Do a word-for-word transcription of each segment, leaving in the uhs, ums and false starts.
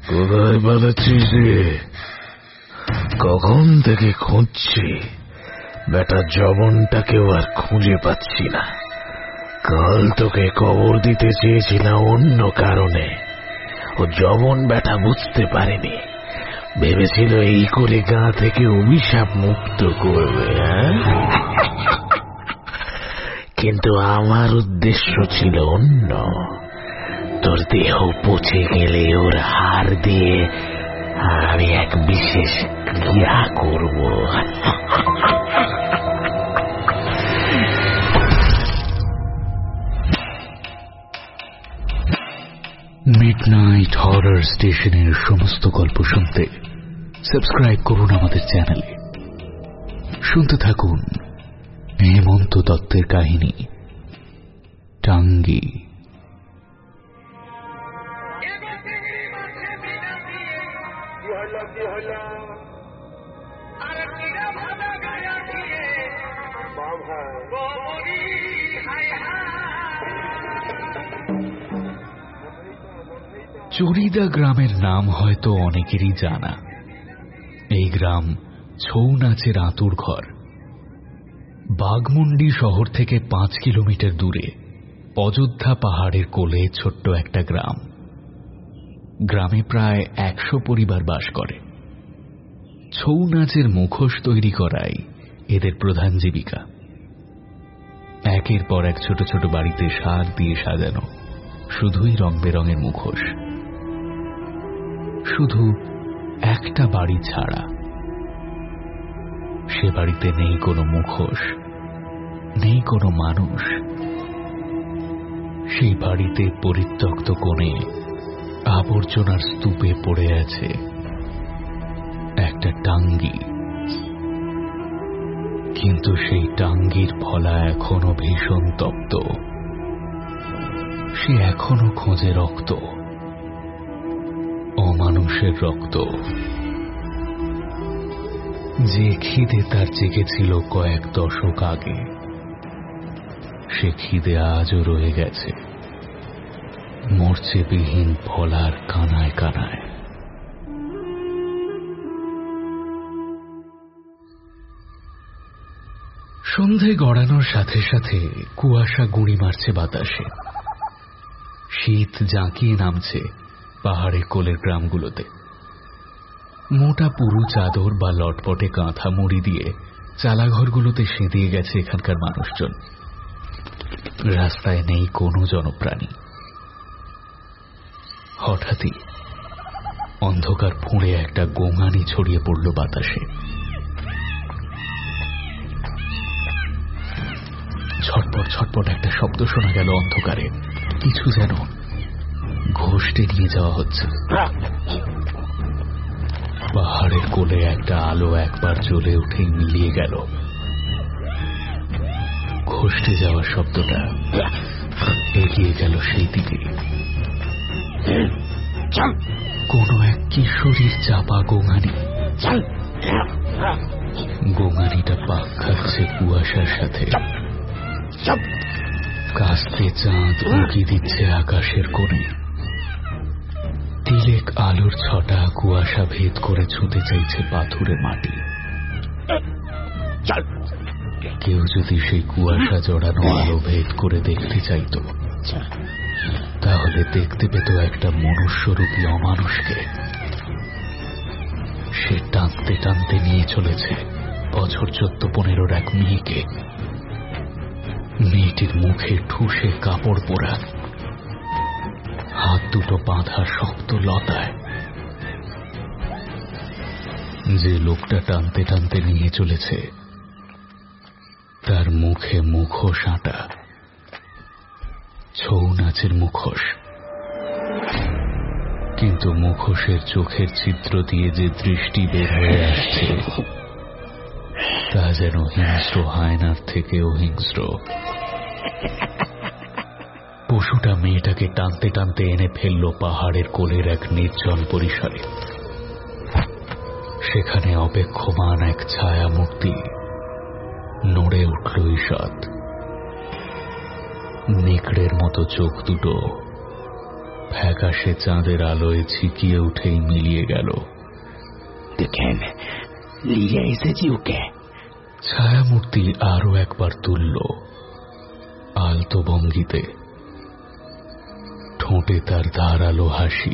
কোথায় পালাচ্ছিস রে? কখন থেকে খুঁজছি, বেটা জবনটাকেও আর খুঁজে পাচ্ছি না। কাল তোকে কবর দিতে চেয়েছিলাম অন্য কারণে, ও জবন বেটা বুঝতে পারেনি, ভেবেছিল এই করে গা থেকে অভিশাপ মুক্ত করবে। কিন্তু আমার উদ্দেশ্য ছিল অন্য। তোর দেহ পচে গেলে ওর হাড় দিয়ে আমি এক বিশেষ ক্রিয়া করব। মিডনাইট হরর স্টেশনের সমস্ত গল্প শুনতে সাবস্ক্রাইব করুন আমাদের চ্যানেলে। শুনতে থাকুন হেমন্ত দত্তের কাহিনী টাঙ্গি। চুরিদা গ্রামের নাম হয়তো অনেকেরই জানা। এই গ্রাম ছৌ নাচের আঁতুড় ঘর। বাঘমুন্ডি শহর থেকে পাঁচ কিলোমিটার দূরে অযোধ্যা পাহাড়ের কোলে ছোট্ট একটা গ্রাম। গ্রামে প্রায় একশো পরিবার বাস করে। ছৌ নাচের মুখোশ তৈরি করাই এদের প্রধান জীবিকা। একের পর এক ছোট ছোট বাড়িতে শাক দিয়ে সাজানো শুধুই রং বেরঙের মুখোশ। শুধু একটা বাড়ি ছাড়া, সে বাড়িতে নেই কোনো মুখোশ, নেই কোনো মানুষ। সেই বাড়িতে পরিত্যক্ত কোণে আবর্জনার স্তূপে পড়ে আছে একটা টাঙ্গি। কিন্তু সেই টাঙ্গির ফলা এখনো ভীষণ তপ্ত। সে এখনো খোঁজে রক্ত, অমানুষের রক্ত। যে খিদে তার জেগেছিল কয়েক দশক আগে, সে খিদে আজও রয়ে গেছে মরচেবিহীন ফলার কানায় কানায়। সন্ধে গড়ানোর সাথে সাথে কুয়াশা গুঁড়ি মারছে বাতাসে। শীত জাঁকিয়ে নামছে পাহাড়ের কোলের গ্রামগুলোতে। মোটা পুরু চাদর বা লটপটে কাঁথা মুড়ি দিয়ে চালাঘরগুলোতে সেঁধিয়ে গেছে এখানকার মানুষজন। রাস্তায় নেই কোনো জনপ্রাণী। হঠাৎই অন্ধকার ফুঁড়ে একটা গোঙানি ছড়িয়ে পড়ল বাতাসে। ছটপট ছটপট একটা শব্দ শোনা গেল অন্ধকারে। কিছু যেন ঘষটে নিয়ে যাওয়া হচ্ছে। পাহাড়ের কোলে একটা আলো একবার জ্বলে উঠে মিলিয়ে গেল। ঘষটে যাওয়ার শব্দটা এগিয়ে গেল সেই দিকে। কোন এক কিশোরীর চাপা গোঙানি। গোঙানিটা পাক খাচ্ছে কুয়াশার সাথে। কাস্তে চাঁদ উঁকি দিচ্ছে আকাশের কোণে। তিলেক আলোর ছটা কুয়াশা ভেদ করে ছুঁতে চাইছে পাথুরে মাটি। কেউ যদি সেই কুয়াশা জড়ানো আলো ভেদ করে দেখতে চাইত, তাহলে দেখতে পেত একটা মনুষ্যরূপী অমানুষকে। সে টানতে টানতে নিয়ে চলেছে বছর চোদ্দ পনেরোর এক মেয়েকে। মেয়েটির মুখে ঠুসে কাপড় পোড়া, হাত দুটো বাঁধা শক্ত লতায়। যে লোকটা টানতে টানতে নিয়ে চলেছে তার মুখে মুখোশ আঁটা, ছৌ নাচের মুখোশ। কিন্তু মুখোশের চোখের ছিদ্র দিয়ে যে দৃষ্টি বের হয়ে আসছে, তা যেন হিংস্র হায়নার থেকেও হিংস্র। পশুটা মেয়েটাকে টানতে টানতে এনে ফেলল পাহাড়ের কোলের এক নির্জন পরিসরে। সেখানে অপেক্ষমান এক ছায়া মূর্তি নড়ে উঠল ঈষৎ। নেকড়ের মতো চোখ দুটো, ফ্যাকাশে চাঁদের আলোয় ছিকিয়ে উঠেই মিলিয়ে গেল। দেখেন, লিয়ে এসেছি ওকে। ছায়ামূর্তি আরো একবার তুলল, আলতো ভঙ্গিতে, ঠোঁটে তার ধারালো হাসি।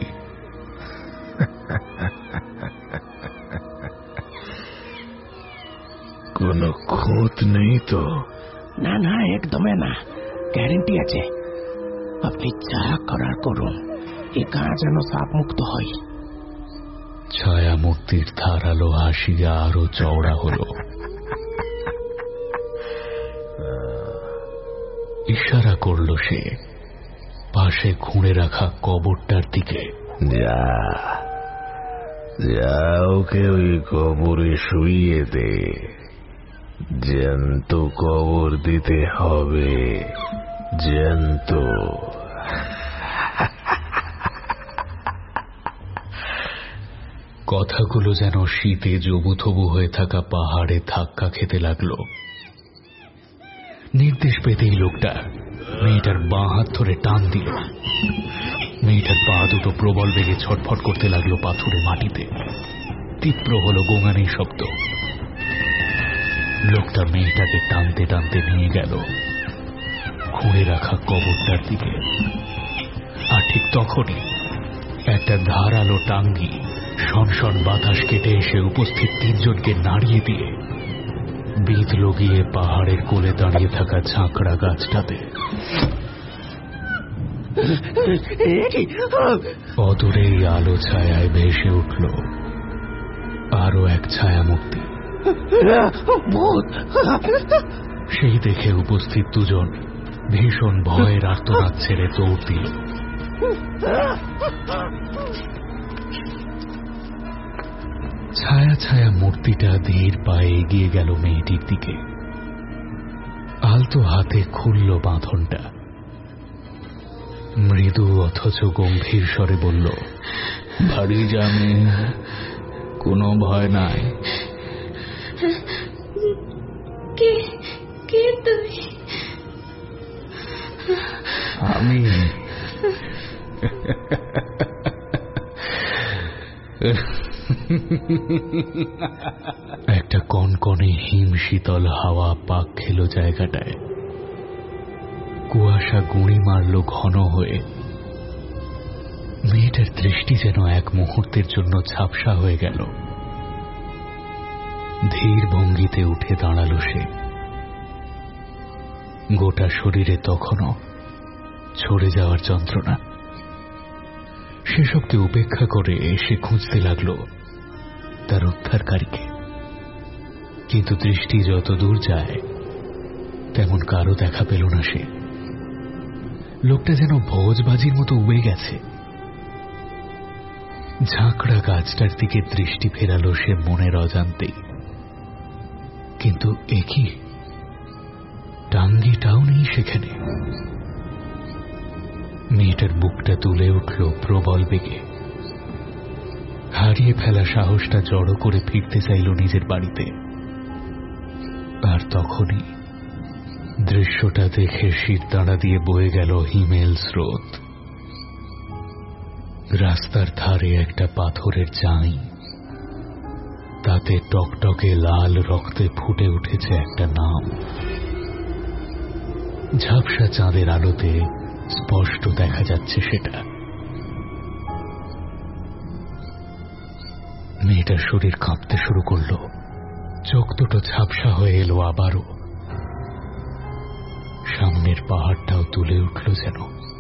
কোনো খুঁত নেই তো? না না, একদমই না, গ্যারেন্টি আছে। আপনি যা করার করুন, এ গা যেন সাপ মুক্ত হয়। ছায়ামূর্তির ধারালো হাসি আরো চওড়া হল। ইশারা করল সে পাশে খুঁড়ে রাখা কবরটার দিকে। যা যা, ওকে ওই কবরে শুইয়ে দে। জ্যান্ত কবর দিতে হবে, জ্যান্ত। কথাগুলো যেন শীতে জবুথবু হয়ে থাকা পাহাড়ে ধাক্কা খেতে লাগলো। নির্দেশ পেতেই লোকটা মেয়েটার বাঁ হাত ধরে টান দিল। মেয়েটার পা দুটো প্রবল বেগে ছটফট করতে লাগলো পাথুরে মাটিতে। তীব্র হলো গোঙানির শব্দ। লোকটা মেয়েটাকে টানতে টানতে নিয়ে গেল খুঁড়ে রাখা কবরটার দিকে। আর ঠিক তখনই একটা ধারালো টাঙ্গি শনশন বাতাস কেটে এসে উপস্থিত তিনজনকে নাড়িয়ে দিয়ে বিঁধল গিয়ে পাহাড়ের কোলে দাঁড়িয়ে থাকা ঝাঁকড়া গাছটাতে। অদূরেই আলো ছায়ায় ভেসে উঠল আরো এক ছায়ামূর্তি। সেই দেখে উপস্থিত দুজন ভীষণ ভয়ের আর্তনাদ ছেড়ে দৌড় দিল। ছায়া ছায়া মূর্তিটা ধীর পায়ে এগিয়ে গেল মেয়েটির দিকে। আলতো হাতে খুলল বাঁধনটা। মৃদু অথচ গম্ভীর স্বরে বলল, বাড়ি যা মেয়ে, কোনো ভয় নাই। কে কে তুমি? আমি একটা কনকনে হিম শীতল হাওয়া পাক খেল জায়গাটায়। কুয়াশা গুঁড়ি মারল ঘন হয়ে। মেয়েটার দৃষ্টি যেন এক মুহূর্তের জন্য ঝাপসা হয়ে গেল। ধীর ভঙ্গিতে উঠে দাঁড়ালো সে। গোটা শরীরে তখনও ছড়ে যাওয়ার যন্ত্রণা। সেসবকে উপেক্ষা করে সে খুঁজতে লাগল তার উদ্ধারকারীকে। কিন্তু দৃষ্টি যত দূর যায় তেমন কারো দেখা পেল না সে। লোকটা যেন ভোজবাজির মতো উবে গেছে। ঝাঁকড়া গাছটার দিকে দৃষ্টি ফেরালো সে মনের অজান্তেই। কিন্তু একই টাঙ্গিটাও নেই সেখানে। মেয়েটার বুকটা তুলে উঠল প্রবল বেগে। হারিয়ে ফেলা সাহসটা জড়ো করে ফিরতে চাইল নিজের বাড়িতে। আর তখনই দৃশ্যটা দেখে শিরদাঁড়া দিয়ে বয়ে গেল হিমেল স্রোত। রাস্তার ধারে একটা পাথরের চাই, তাতে টকটকে লাল রক্তে ফুটে উঠেছে একটা নাম। ঝাপসা চাঁদের আলোতে স্পষ্ট দেখা যাচ্ছে সেটা। মেয়েটার শরীর কাঁপতে শুরু করল। চোখ দুটো ঝাপসা হয়ে এলো আবারও। সামনের পাহাড়টাও তুলে উঠল যেন।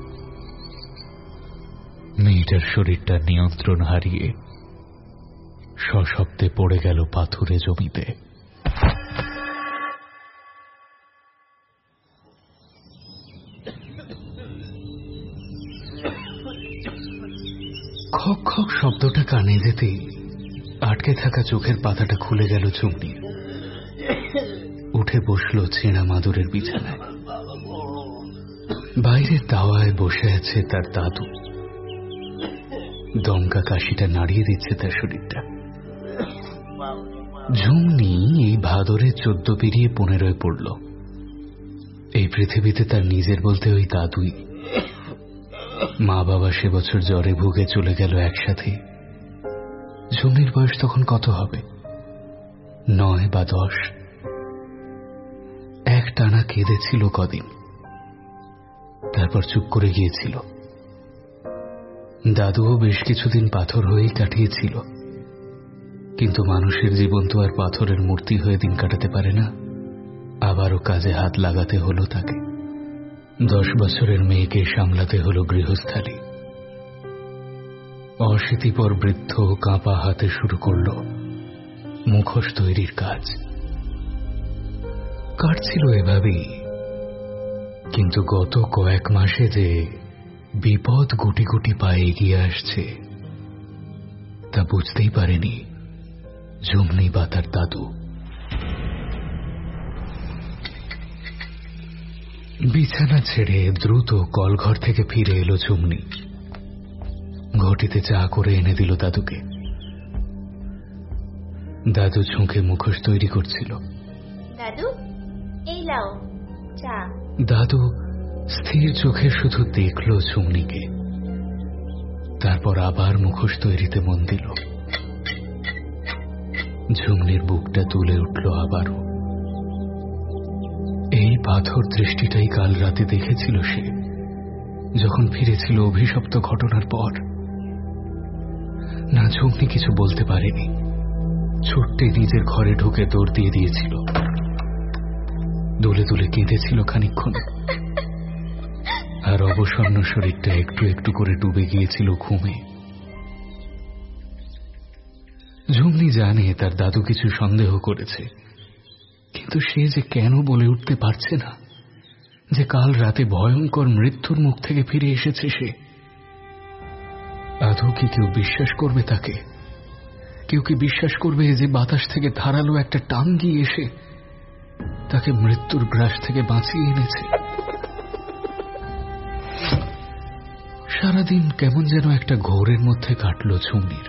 মেয়েটার শরীরটা নিয়ন্ত্রণ হারিয়ে সশব্দে পড়ে গেল পাথুরে জমিতে। খক খক শব্দটা কানে যেতেই আটকে থাকা চোখের পাতাটা খুলে গেল চুমনি। উঠে বসল ছেঁড়া মাদুরের বিছানায়। বাইরের দাওয়ায় বসে আছে তার দাদু। দমকা কাশিটা নাড়িয়ে দিচ্ছে তার শরীরটা। ঝুমনি এই ভাদরে চোদ্দ পেরিয়ে পনেরোয় পড়ল। এই পৃথিবীতে তার নিজের বলতে ওই দাদুই। মা বাবা সে বছর জ্বরে ভুগে চলে গেল একসাথে। ঝুমনির বয়স তখন কত হবে, নয় বা দশ। এক টানা কেঁদেছিল কদিন, তারপর চুপ করে গিয়েছিল। দাদুও বেশ কিছুদিন পাথর হয়েই কাটিয়েছিল, কিন্তু মানুষের জীবন তো আর পাথরের মূর্তি হয়ে দিন কাটাতে পারে না। আবারও কাজে হাত লাগাতে হলো তাকে। দশ বছরের মেয়েকে সামলাতে হলো গৃহস্থালী। অশীতিপর বৃদ্ধ কাঁপা হাতে শুরু করল মুখোশ তৈরির কাজ। কাটছিল এভাবেই, কিন্তু গত কয়েক মাসে যে বিপদ গুটি গুটি পায়ে এগিয়ে আসছে তা বুঝতেই পারেনি ঝুমনি বা তার দাদু। বিছানা ছেড়ে দ্রুত কলঘর থেকে ফিরে এলো ঝুমনি। ঘটিতে চা করে এনে দিল দাদুকে। দাদু ঝুঁকে মুখোশ তৈরি করছিল। দাদু, এই লাও চা। দাদু স্থির চোখে শুধু দেখল ঝুমনিকে, তারপর আবার মুখোশ তৈরিতে মন দিল। ঝুমনির বুকটা তুলে উঠল আবারও। এই পাথর দৃষ্টিটাই কাল রাতে দেখেছিল সে, যখন ফিরেছিল অভিশপ্ত ঘটনার পর। না, ঝুমনি কিছু বলতে পারেনি। ছুটতে নিজের ঘরে ঢুকে দৌড় দিয়ে দিয়েছিল। দুলে দুলে কেঁদেছিল খানিকক্ষণ, আর অবসন্ন শরীরটা একটু একটু করে ডুবে গিয়েছিল ঘুমে। ঝুমনি জানে তার দাদু কিছু সন্দেহ করেছে, কিন্তু সে যে কেন বলে উঠতে পারছে না যে কাল রাতে ভয়ঙ্কর মৃত্যুর মুখ থেকে ফিরে এসেছে সে। আদৌ কি কেউ বিশ্বাস করবে তাকে? কেউ কি বিশ্বাস করবে যে বাতাস থেকে ধারালো একটা টান দিয়ে এসে তাকে মৃত্যুর গ্রাস থেকে বাঁচিয়ে এনেছে? সারাদিন কেমন যেন একটা ঘোরের মধ্যে কাটল ঝুমনির।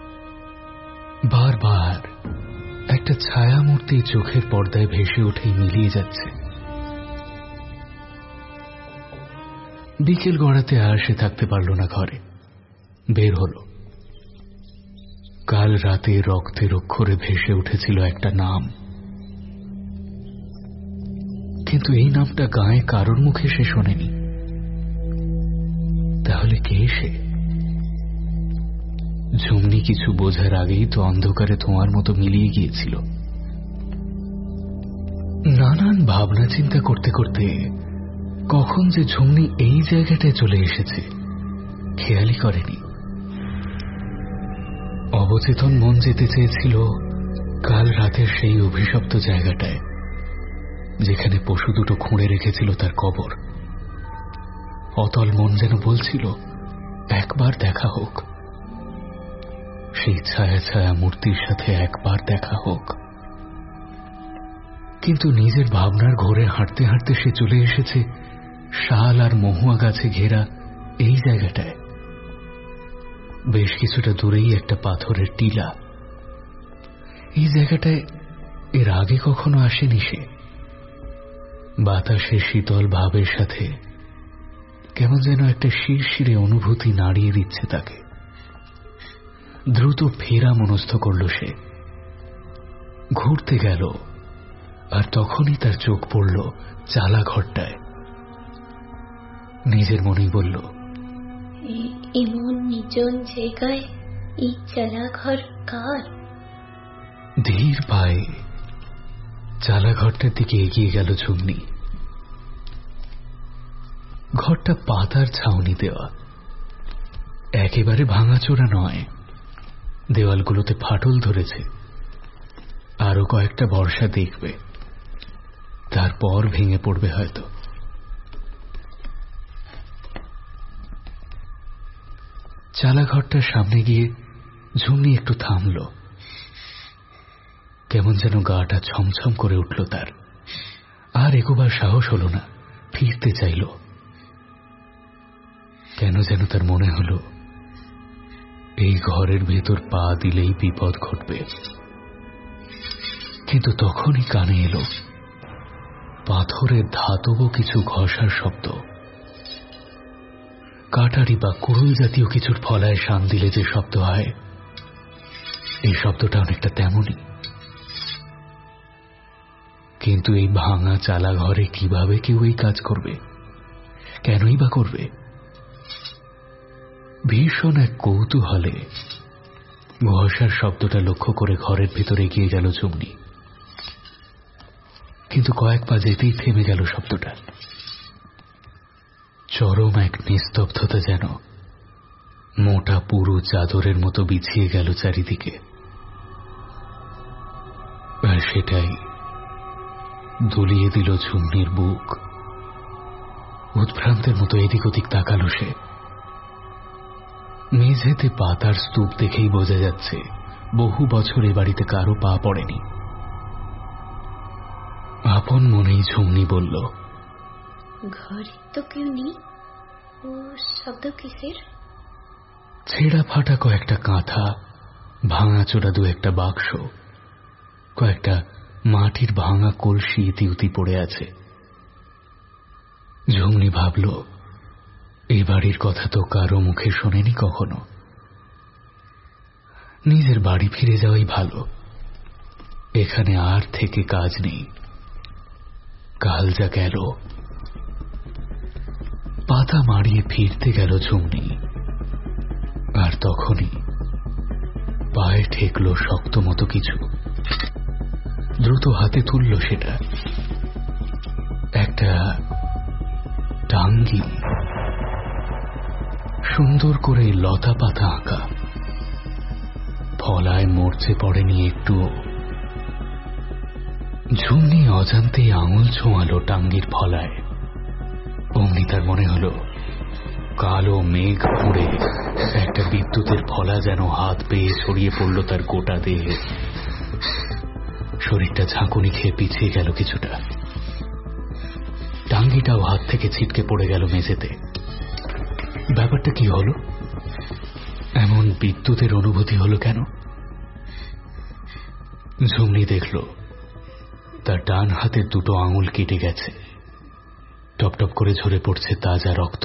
বারবার একটা ছায়া মূর্তি চোখের পর্দায় ভেসে উঠে মিলিয়ে যাচ্ছে। বিকেল গড়াতে আর সে থাকতে পারল না ঘরে, বের হল। কাল রাতে রক্তের অক্ষরে ভেসে উঠেছিল একটা নাম, কিন্তু এই নামটা গায়ে কারোর মুখে সে শোনেনি। তাহলে কে সে? ঝুমনি কিছু বোঝার আগেই তো অন্ধকারে ধোঁয়ার মতো মিলিয়ে গিয়েছিল। নানান ভাবনা চিন্তা করতে করতে কখন যে ঝুমনি এই জায়গাটায় চলে এসেছে খেয়ালই করেনি। অবচেতন মন যেতে চেয়েছিল কাল রাতের সেই অভিশপ্ত জায়গাটায়, যেখানে পশু দুটো খুঁড়ে রেখেছিল তার কবর। অতল মন যেন বলছিল একবার দেখা হোক, সেই ছায়া ছায়া মূর্তির সাথে একবার দেখা হোক। কিন্তু নিজের ভাবনার ঘোরে হাঁটতে হাঁটতে সে চলে এসেছে শাল আর মহুয়া গাছে ঘেরা এই জায়গাটায়। বেশ কিছুটা দূরেই একটা পাথরের টিলা। এই জায়গাটায় এর আগে কখনো আসেনি সে। বাতাসের শীতল ভাবের সাথে কেমন যেন একটা শিরশিরে অনুভূতি নাড়িয়ে দিচ্ছে তাকে। দ্রুত ফেরা মনস্থ করল সে। ঘুরতে গেল, আর তখনই তার চোখ পড়ল চালা ঘরটায়। নিজের মনেই বলল, এমন নির্জন জায়গায় এই চালা ঘর কার? ধীর পায়ে চালা ঘরটার দিকে এগিয়ে গেল ঝুমনি। ঘরটা পাতার ছাউনি দেওয়া, একেবারে ভাঙাচোরা নয়। দেওয়ালগুলোতে ফাটল ধরেছে। আরো কয়েকটা বর্ষা দেখবে, তারপর ভেঙে পড়বে হয়তো। চালাঘরটার সামনে গিয়ে ঝুমনি একটু থামল। কেমন যেন গাটা ছমছম করে উঠল তার। আর এগোবার সাহস হল না, ফিরতে চাইল। কেন যেন তার মনে হল এই ঘরের ভেতর পা দিলেই বিপদ ঘটবে। কিন্তু তখনই কানে এলো পাথরের ধাতব কিছু ঘষার শব্দ। কাটারি বা কুড়ুল জাতীয় কিছুর ফলায় শান দিলে যে শব্দ হয়, এই শব্দটা অনেকটা তেমনই। কিন্তু এই ভাঙা চালা ঘরে কিভাবে কেউ এই কাজ করবে, কেনই বা করবে? ভীষণ এক কৌতূহলে ঘষার শব্দটা লক্ষ্য করে ঘরের ভিতরে এগিয়ে গেল ঝুমনি। কিন্তু কয়েক পা যেতেই থেমে গেল শব্দটা। চরম এক নিস্তব্ধতা যেন মোটা পুরু চাদরের মতো বিছিয়ে গেল চারিদিকে। আর সেটাই দুলিয়ে দিল ঝুমনির বুক। উদ্ভ্রান্তের মতো এদিক ওদিক তাকালো সে। মেঝেতে পাতার স্তূপ দেখেই বোঝা যাচ্ছে বহু বছর এ বাড়িতে কারো পা পড়েনি। আপন মনেই ঝুমনি বলল, ঘরে তো কেউ নেই, ও শব্দ কিসের? ছেঁড়া ফাটা কয়েকটা কাঁথা, ভাঙাচোরা দু একটা বাক্স, কয়েকটা মাটির ভাঙা কলসি ইতিউতি পড়ে আছে। ঝুমনি ভাবল, এই বাড়ির কথা তো কারো মুখে শোনেনি কখনো। নিজের বাড়ি ফিরে যাওয়াই ভালো, এখানে আর থেকে কাজ নেই। কাল যা গেল। পাতা মারিয়ে ফিরতে গেল ঝুমনি, আর তখনই পায়ে ঠেকল শক্ত মতো কিছু। দ্রুত হাতে তুলল সেটা, একটা টাঙ্গি, সুন্দর করে লতা পাতা আঁকা, ফলায় মরচে পড়েনি একটুও। ঝুমনি অজান্তে আঙুল ছোঁয়ালো টাঙ্গির ফলায়। অমনি তার মনে হল কালো মেঘ ফুঁড়ে একটা বিদ্যুতের ফলা যেন হাত পেয়ে ছড়িয়ে পড়ল তার গোটা দেহে। শরীরটা ঝাঁকুনি খেয়ে পিছিয়ে গেল কিছুটা। টাঙ্গিটাও হাত থেকে ছিটকে পড়ে গেল মেঝেতে। ব্যাপারটা কি হলো? এমন বিদ্যুতের অনুভূতি হলো কেন? ঝুমনি দেখল তার ডান হাতের দুটো আঙুল কেটে গেছে, টপটপ করে ঝরে পড়ছে তাজা রক্ত।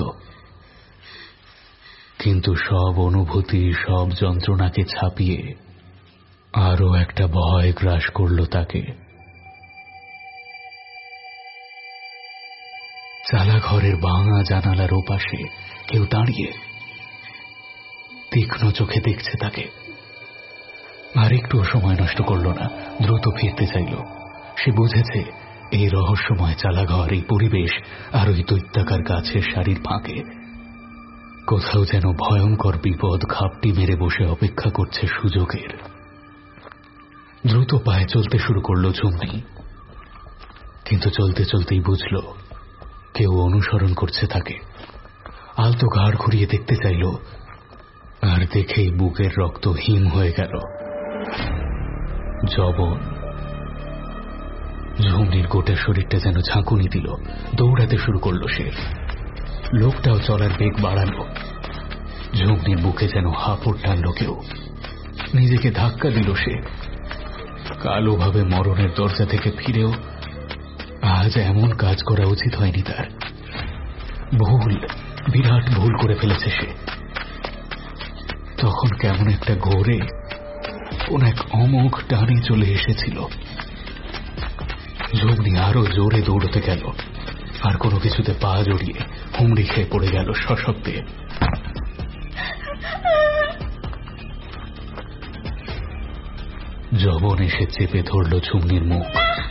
কিন্তু সব অনুভূতি, সব যন্ত্রণাকে ছাপিয়ে আরো একটা ভয় গ্রাস করল তাকে। চালা ঘরের ভাঙা জানালার ওপাশে কেউ দাঁড়িয়ে তীক্ষ্ণ চোখে দেখছে তাকে। আর একটু সময় নষ্ট করল না, দ্রুত ফিরতে চাইল। সে বুঝেছে এই রহস্যময় চালাঘর, এই পরিবেশ আর ওই দৈত্যাকার গাছের সারির ফাঁকে কোথাও যেন ভয়ঙ্কর বিপদ ঘাপটি মেরে বসে অপেক্ষা করছে সুযোগের। দ্রুত পায়ে চলতে শুরু করল ঝুমনি, কিন্তু চলতে চলতেই বুঝল কেউ অনুসরণ করছে তাকে। আলতো ঘাড় ঘুরিয়ে দেখতে চাইল, আর দেখেই বুকের রক্ত হিম হয়ে গেল। জবন। ঝুমনির গোটা শরীরটা যেন ঝাঁকুনি দিল। দৌড়াতে শুরু করল সে। লোকটাও চলার বেগ বাড়ালো। ঝুমনির বুকে যেন হাঁপড় টানল কেউ। নিজেকে ধাক্কা দিল সে। কালোভাবে মরণের দরজা থেকে ফিরেও আজ এমন কাজ করা উচিত হয়নি তার। ভুল, বিরাট ভুল করে ফেলেছে সে। তখন কেমন একটা ঘোরে কোন এক অমোঘ টানে চলে এসেছিল। ঝুমনি আরো জোরে দৌড়তে গেল, আর কোনো কিছুতে পা জড়িয়ে হুমড়ি খেয়ে পড়ে গেল সশব্দে। জবন এসে চেপে ধরল ঝুমনির মুখ।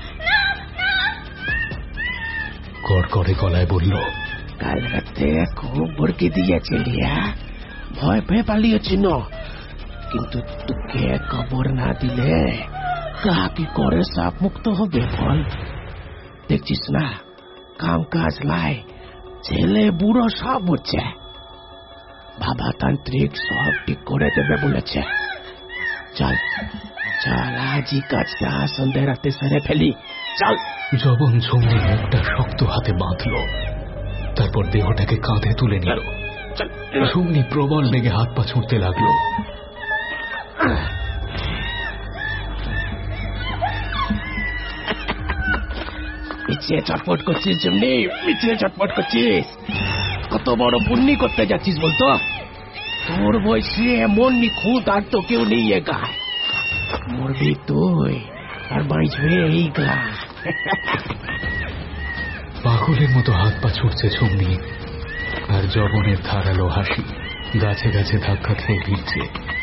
কড়কড়ে গলায় বলল, কাল রাতে খুব ভরকে দিয়েছে লিয়া, ভয় পেয়ে পালিয়েছিল। কিন্তু তোকে খবর না দিলে কাহা কি করে সাপ মুক্ত হবে বল? দেখছিস না, কাম কাজ লাই ছেলে বুড়ো সব হচ্ছে। বাবা তান্ত্রিক সব ঠিক করে দেবে বলেছে। চল চল, আজই কাজটা সন্ধ্যে রাতে সেরে ফেলি, চল। জবন ঝুমনির মুখটা শক্ত হাতে বাঁধল, তারপর দেহটাকে কাঁধে তুলে নিল। ঝুমনি প্রবল বেগে হাত পা ছুটতে লাগলো। পিছিয়ে চটপট করছিস ঝুমনি, পিছিয়ে চটপট করছিস। কত কত বড় পুণ্যি করতে যাচ্ছিস বলতো? তোর বয়সে এমন নিখুঁত আর তো কেউ নেই একায়। মরবি তুই আর বাঁচবে এইগা। পাগলের মতো হাত পা ছুটছে ঝুমনি, আর জবনের ধারালো হাসি গাছে গাছে ধাক্কা খেয়ে ভিড়ছে।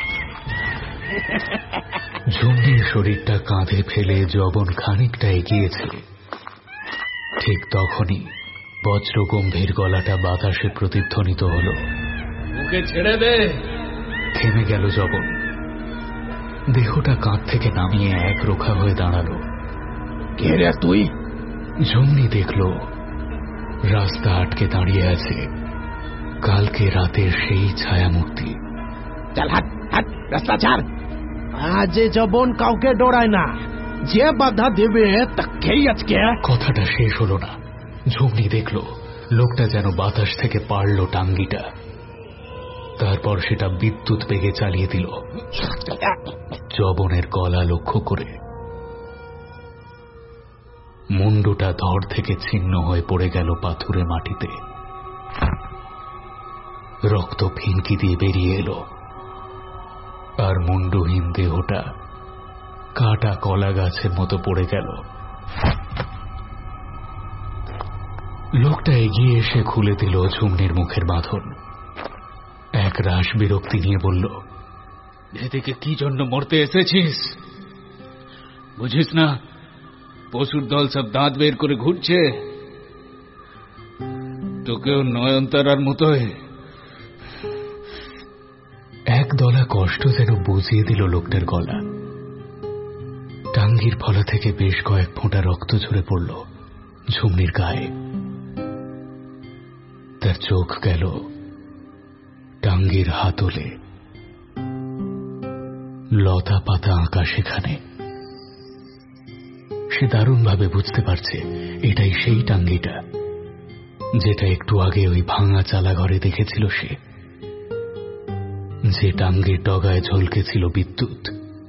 ঝুমনির শরীরটা কাঁধে ফেলে জবন খানিকটা এগিয়েছে। ঠিক তখনই বজ্র গম্ভীর গলাটা বাতাসে প্রতিধ্বনিত হল, ওকে ছেড়ে দে। থেমে গেল জবন। দেহটা কাঁধ থেকে নামিয়ে এক রোখা হয়ে দাঁড়ালো। কে রে তুই? ঝুমনি দেখল রাস্তা আটকে দাঁড়িয়ে আছে কালকে রাতের সেই ছায়ামূর্তি। চল হাট হাট, রাস্তা ছাড়। আজ জবন কাউকে ডরায় না, যে বাধা দেবে তাকেই আজকে। কথাটা শেষ হলো না, ঝুমনি দেখল লোকটা যেন বাতাস থেকে পারল টাঙ্গিটা, তারপর সেটা বিদ্যুৎ বেগে চালিয়ে দিল জবনের গলা লক্ষ্য করে। মুন্ডুটা ধড় থেকে ছিন্ন হয়ে পড়ে গেল পাথুরে মাটিতে। রক্ত ফিনকি দিয়ে বেরিয়ে এলো, আর মুন্ডুহীন দেহটা কাটা কলা গাছের মতো পড়ে গেল। লোকটা এগিয়ে এসে খুলে দিল ঝুমনির মুখের বাঁধন। এক রাশ বিরক্তি নিয়ে বলল, এদিকে কি জন্য মরতে এসেছিস? বুঝিস না পশুর দল সব দাঁত বের করে ঘুরছে? তোকেও নয়নতারার মতোই। এক দলা কষ্ট যেন বুঝিয়ে দিল লোকটার গলা। টাঙ্গির ফলা থেকে বেশ কয়েক ফোঁটা রক্ত ঝরে পড়ল ঝুমনির গায়ে। তার চোখ গেল টাঙ্গির হাতলে। লতা পাতা আঁকা সেখানে। সে দারুণভাবে বুঝতে পারছে এটাই সেই টাঙ্গিটা যেটা একটু আগে ওই ভাঙা চালা ঘরে দেখেছিল সে, যে টাঙ্গির ডগায় ঝলকেছিল বিদ্যুৎ।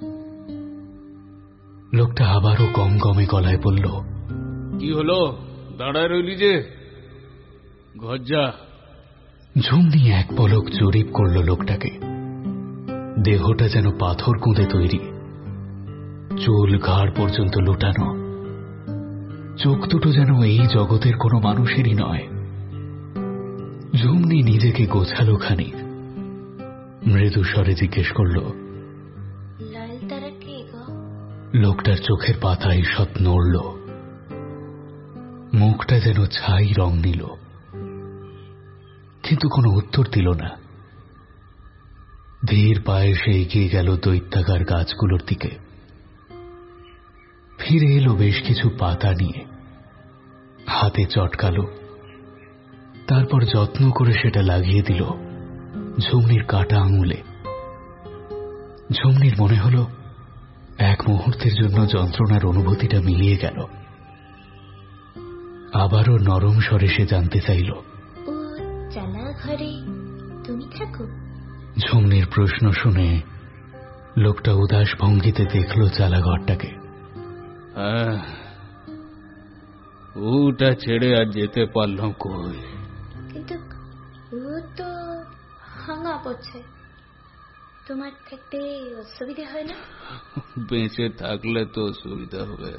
লোকটা আবারও গম গমে গলায় বলল, কি হলো? দাঁড়ায় রইলি যে, ঘর যা। ঝুমনি এক পলক জরিপ করল লোকটাকে। দেহটা যেন পাথর কুঁদে তৈরি, চুল ঘাড় পর্যন্ত লুটানো। চোখ দুটো যেন এই জগতের কোনো মানুষেরই নয়। ঝুমনি নিজেকে গোছালো খানিক, মৃদু স্বরে জিজ্ঞেস করল, লোকটার চোখের পাতায় ঈষৎ নড়ল, মুখটা যেন ছাই রং নিল, কিন্তু কোনো উত্তর দিল না। ধীর পায়ে সে এগিয়ে গেল দৈত্যাকার গাছগুলোর দিকে। ফিরে এলো বেশ কিছু পাতা নিয়ে, হাতে চটকালো, তারপর যত্ন করে সেটা লাগিয়ে দিল ঝুমনির কাটা আঙুলে। ঝুমনির মনে হল এক মুহূর্তের জন্য যন্ত্রণার অনুভূতিটা মিলিয়ে গেল। আবারও নরম স্বরে সে জানতে চাইল, ও চালা ঘরে তুমি থাকো? ঝুমনির প্রশ্ন শুনে লোকটা উদাস ভঙ্গিতে দেখল চালা ঘরটাকে। ওটা ছেড়ে আর যেতে পারলাম কই? কিন্তু ও তো ভাঙা পড়ছে, তোমার থাকতে অসুবিধা হয় না? বেঁচে থাকলে তো অসুবিধা হবে,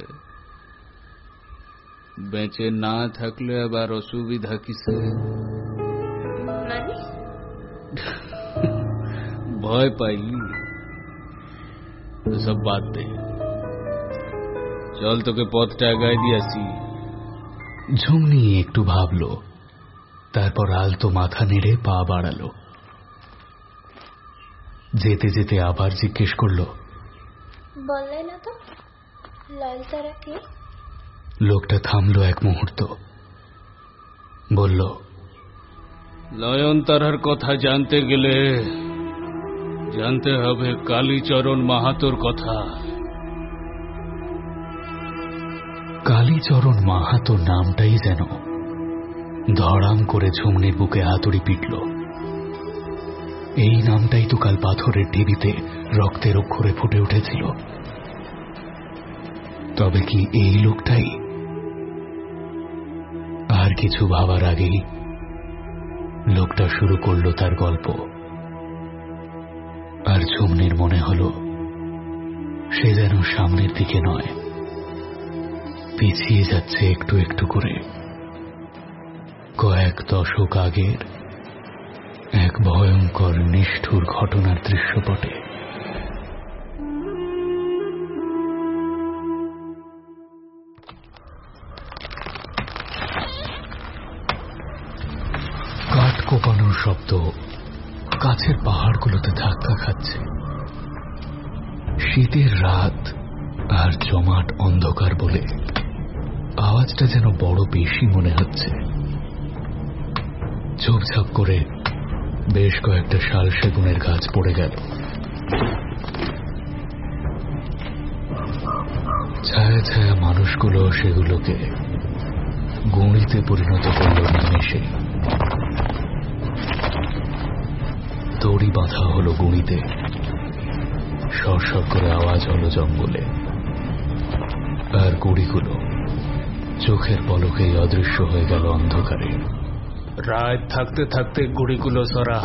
বেঁচে না থাকলে আবার অসুবিধা কিসে? মানে ভয় পাইলি? সব বাদ দে, চল তোকে পথটা আগায় দিয়েছি। ঝুমনি একটু ভাবল, তারপর আলতো মাথা নেড়ে পা বাড়ালো। যেতে যেতে আবার জিজ্ঞেস করল, বললে না তো লালতারা কে? লোকটা থামলো এক মুহূর্ত, বলল, নয়নতারার কথা জানতে গেলে জানতে হবে কালীচরণ মাহাতোর কথা। কালীচরণ মাহাতো নামটাই যেন ধড়াম করে ঝুমনির বুকে হাতুড়ি পিটল। এই নামটাই তো কাল পাথরের ঢিবিতে রক্তের অক্ষরে ফুটে উঠেছিল। তবে কি এই লোকটাই? আর কিছু ভাবার আগেই লোকটা শুরু করলো তার গল্প। আর ঝুমনির মনে হলো সে যেন সামনের দিকে নয়, পিছিয়ে যাচ্ছে একটু একটু করে কয়েক দশক আগের এক ভয়ঙ্কর নিষ্ঠুর ঘটনার দৃশ্যপটে। কাঠ কোপানোর শব্দ কাছের পাহাড়গুলোতে ধাক্কা খাচ্ছে। শীতের রাত আর জমাট অন্ধকার বলে আওয়াজটা যেন বড় বেশি মনে হচ্ছে। ঝোপঝাপ করে বেশ কয়েকটা শাল সেগুনের গাছ পড়ে গেল। ছায়া ছায়া মানুষগুলো সেগুলোকে গুঁড়িতে পরিণত করল নিমেষে। দড়ি বাঁধা হলো গুঁড়িতে, সরসর করে আওয়াজ হলো জঙ্গলে, আর গুঁড়িগুলো চোখের পলকেই অদৃশ্য হয়ে গেল অন্ধকারে। রাত থাকতে থাকতে গুড়িগুলো সরা,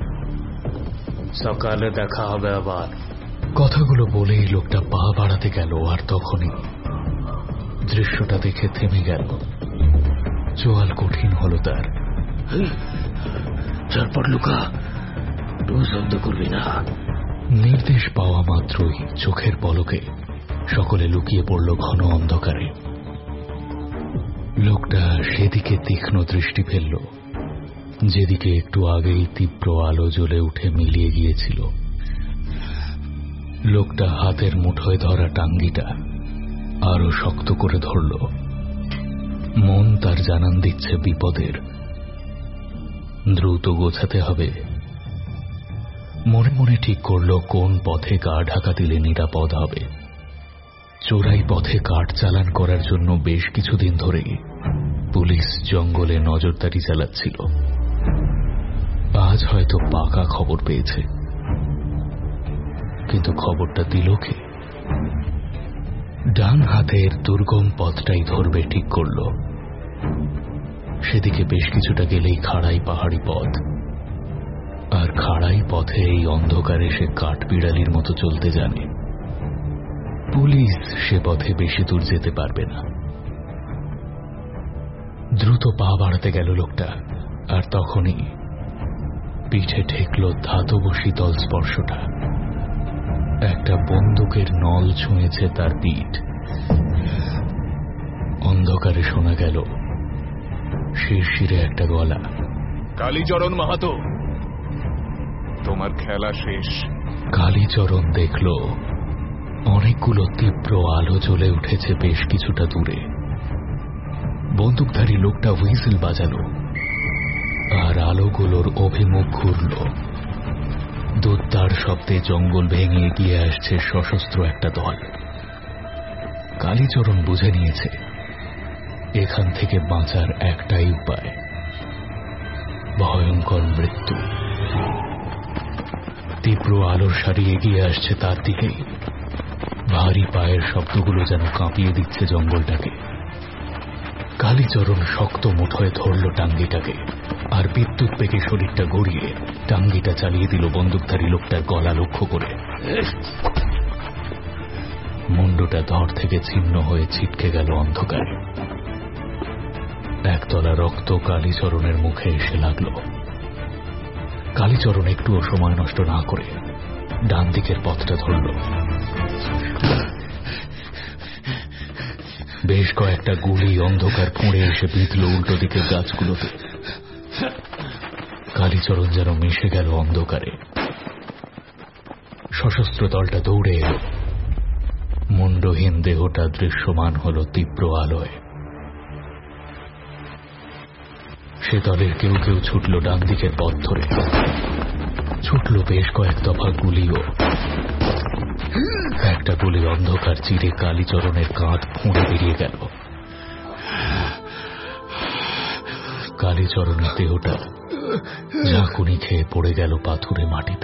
সকালে দেখা হবে আবার। কথাগুলো বলেই লোকটা পা বাড়াতে গেল, আর তখনই দৃশ্যটা দেখে থেমে গেল। চোয়াল কঠিন হলো তার। ঝটপট লুকা, তুই শব্দ করবি না। নির্দেশ পাওয়া মাত্রই চোখের পলকে সকলে লুকিয়ে পড়ল ঘন অন্ধকারে। লোকটা সেদিকে তীক্ষ্ণ দৃষ্টি ফেলল যেদিকে একটু আগেই তীব্র আলো জ্বলে উঠে মিলিয়ে গিয়েছিল। লোকটা হাতের মুঠোয় ধরা টাঙ্গিটা আরো শক্ত করে ধরল। মন তার জানান দিচ্ছে বিপদের, দ্রুত গোছাতে হবে। মনে মনে ঠিক করল কোন পথে গা ঢাকা দিলে নিরাপদ হবে। চোরাই পথে কাঠ চালান করার জন্য বেশ কিছুদিন ধরেই পুলিশ জঙ্গলে নজরদারি চালাচ্ছিল। আজ হয়তো পাকা খবর পেয়েছে, কিন্তু খবরটা দিল কে? ডান হাতের দুর্গম পথটাই ধরবে ঠিক করল। সেদিকে বেশ কিছুটা গেলেই খাড়াই পাহাড়ি পথ, আর খাড়াই পথে এই অন্ধকারে সে কাঠ বিড়ালির মতো চলতে জানে। পুলিশ সে পথে বেশি দূর যেতে পারবে না। দ্রুত পা বাড়াতে গেল লোকটা, আর তখনই পিঠে ঠেকল ধাতব শীতল স্পর্শটা। একটা বন্দুকের নল ছুঁয়েছে তার পিঠ। অন্ধকারে শোনা গেল শিরশিরে একটা গলা। কালীচরণ মাহাতো, তোমার খেলা শেষ। কালীচরণ দেখল অনেকগুলো তীব্র আলো জ্বলে উঠেছে বেশ কিছুটা দূরে। বন্দুকধারী লোকটা হুইসেল বাজালো, আর আলোগুলোর অভিমুখ ঘুরল। দুধদার শব্দে জঙ্গল ভেঙে এগিয়ে আসছে সশস্ত্র একটা দল। কালীচরণ বুঝে নিয়েছে এখান থেকে বাঁচার একটাই উপায়, ভয়ঙ্কর মৃত্যু। তীব্র আলোর সারি এগিয়ে আসছে তার দিকেই। ভারী পায়ের শব্দগুলো যেন কাঁপিয়ে দিচ্ছে জঙ্গলটাকে। কালীচরণ শক্ত মুঠোয় ধরল টাঙ্গিটাকে, আর বিদ্যুৎ বেগে শরীরটা গড়িয়ে টাঙ্গিটা চালিয়ে দিল বন্দুকধারী লোকটার গলা লক্ষ্য করে। মুন্ডটা ধর থেকে ছিন্ন হয়ে ছিটকে গেল অন্ধকারে। একতলা রক্ত কালীচরণের মুখে এসে লাগল। কালীচরণ একটুও সময় নষ্ট না করে ডান দিকের পথটা ধরল। বেশ কয়েকটা গুলি অন্ধকার ফুঁড়ে এসে বিঁধল উল্টো দিকের গাছগুলোতে। কালীচরণ যেন মিশে গেল অন্ধকারে। সশস্ত্র দলটা দৌড়ে এল। মুন্ডহীন দেহটা দৃশ্যমান হল তীব্র আলোয়। সে দলের কেউ কেউ ছুটল ডান দিকের পথ ধরে। ছুটল বেশ কয়েক দফা গুলিও। একটা গুলি অন্ধকার চিরে কালীচরণের কাঁধ ফুঁড়ে বেরিয়ে গেল। কালীচরণের দেহটা ঝাঁকুনি খেয়ে পড়ে গেল পাথুরে মাটিতে।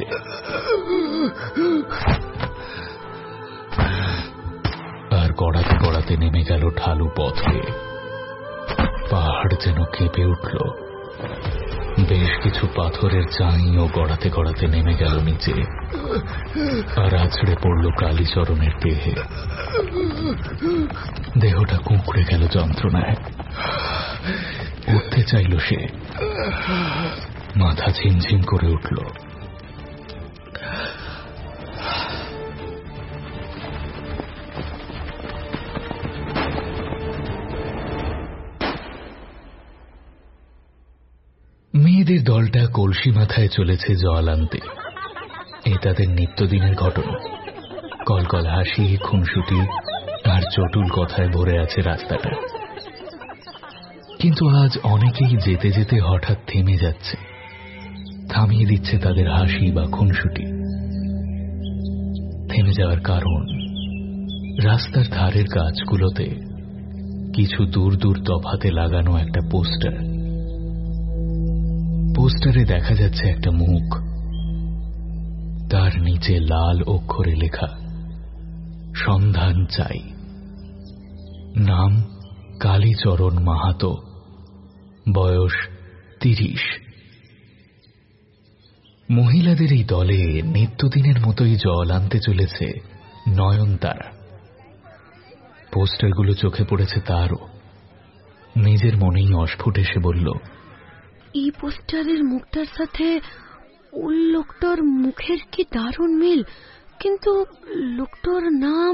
আর গড়াতে গড়াতে নেমে গেল ঢালু পথে। পাহাড় যেন কেঁপে উঠল, বেশ কিছু পাথরের চাই ও গড়াতে গড়াতে নেমে গেল নিচে, আর আছড়ে পড়ল কালীচরণের দেহে। দেহটা কুঁকড়ে গেল যন্ত্রণায়। উঠতে চাইল সে, মাথা ঝিমঝিম করে উঠল। মেয়েদের দলটা কলসি মাথায় চলেছে জল আনতে। এ তাদের নিত্যদিনের ঘটনা। কলকল হাসি, খুনসুটি আর চটুল কথায় ভরে আছে রাস্তাটা। কিন্তু আজ অনেকেই যেতে যেতে হঠাৎ থেমে যাচ্ছে, থামিয়ে দিচ্ছে তাদের হাসি বা খুনসুটি। থেমে যাওয়ার কারণ, রাস্তার ধারের গাছগুলোতে কিছু দূর দূর তফাতে লাগানো একটা পোস্টার। পোস্টারে দেখা যাচ্ছে একটা মুখ, তার নিচে লাল অক্ষরে লেখা সন্ধান চাই। নাম কালীচরণ মাহাতো, বয়স তিরিশ। মহিলাদের এই দলে নিত্যদিনের মতোই জল আনতে চলেছে নয়নতারা। পোস্টারগুলো চোখে পড়েছে তারও। নিজের মনেই অস্ফুট এসে বলল, এই পোস্টারের মুখটার সাথে ওই লোকটার মুখের কি দারুণ মিল, কিন্তু লোকটার নাম।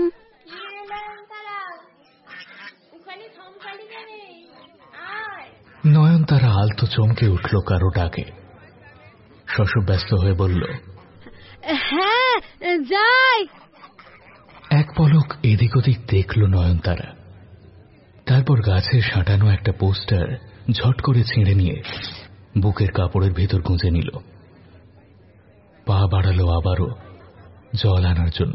নয়নতারা আলতো চমকে উঠল কারো ডাকে। শশব ব্যস্ত হয়ে বলল, হ্যাঁ যাই। এক পলক এদিক ওদিক দেখল নয়নতারা, তারপর গাছে সাঁটানো একটা পোস্টার ঝট করে ছিঁড়ে নিয়ে বুকের কাপড়ের ভেতর গুঁজে নিল। পা বাড়ালো আবারও জল আনার জন্য।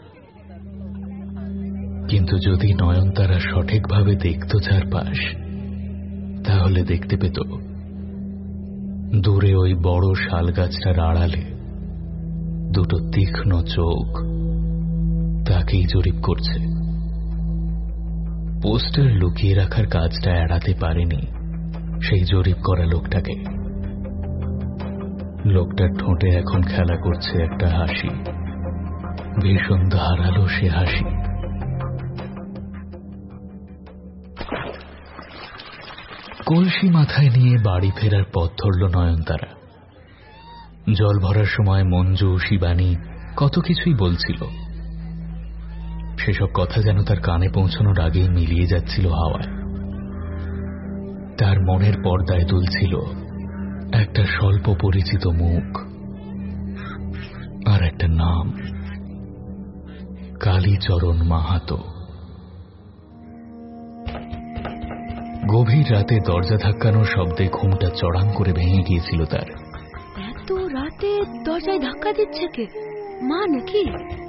কিন্তু যদি নয়নতারা সঠিকভাবে দেখত চারপাশ, তাহলে দেখতে পেত দূরে ওই বড় শাল গাছটার আড়ালে দুটো তীক্ষ্ণ চোখ তাকেই জরিপ করছে। পোস্টার লুকিয়ে রাখার কাজটা এড়াতে পারেনি সেই জরিপ করা লোকটাকে। লোকটার ঠোঁটে এখন খেলা করছে একটা হাসি, ভীষণ ধারালো সে হাসি। কলসি মাথায় নিয়ে বাড়ি ফেরার পথ ধরল নয়নতারা। জল ভরার সময় মঞ্জু, শিবানী কত কিছুই বলছিল। সেসব কথা যেন তার কানে পৌঁছানোর আগেই মিলিয়ে যাচ্ছিল হাওয়ায়। তার মনের পর্দায় দুলছিল একটা স্বল্প পরিচিত মুখ আর একটা নাম, কালীচরণ মাহাতো। গভীর রাতে দরজা ধাক্কানোর শব্দে ঘুমটা চড়াং করে ভেঙে গিয়েছিল তার। এত রাতে দরজায় ধাক্কা দিচ্ছে কে? মা নাকি?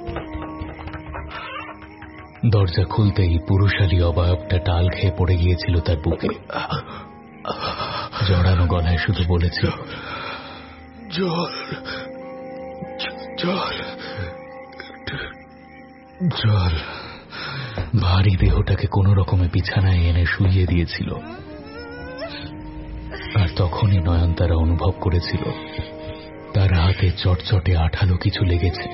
দরজা খুলতেই পুরুষালী অবয়বটা টাল খেয়ে পড়ে গিয়েছিল তার বুকে। জড়ানো গলায় শুধু বলেছিল, জল জল জল। ভারী দেহটাকে কোন রকমে বিছানায় এনে শুইয়ে দিয়েছিল। আর তখনই নয়নতারা অনুভব করেছিল তার হাতে চটচটে আঠালো কিছু লেগেছে।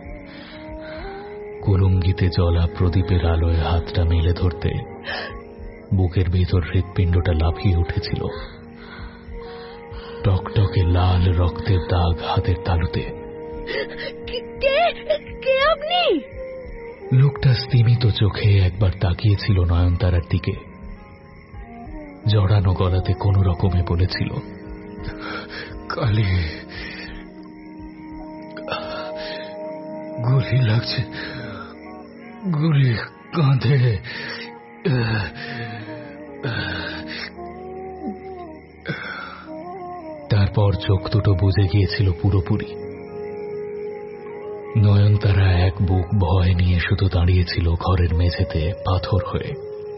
কুলুঙ্গিতে জ্বলা প্রদীপের আলোয় হাতটা মেলে ধরতে বুকের ভেতর হৃৎপিণ্ডটা লাফিয়ে উঠেছিল। টকটকে লাল রক্তের দাগ হাতের তালুতে। কে আপনি? লোকটা স্তিমিত চোখে একবার তাকিয়েছিল নয়নতারার দিকে। জড়ানো গলাতে কোন রকমে বলেছিল, কালী, গুলি লাগছে, গুলি কাঁধে। তারপর চোখ দুটো বুজে গিয়েছিল পুরোপুরি। নয়নতারা এক বুক ভয় নিয়ে শুধু দাঁড়িয়েছিল ঘরের মেঝেতে পাথর হয়ে।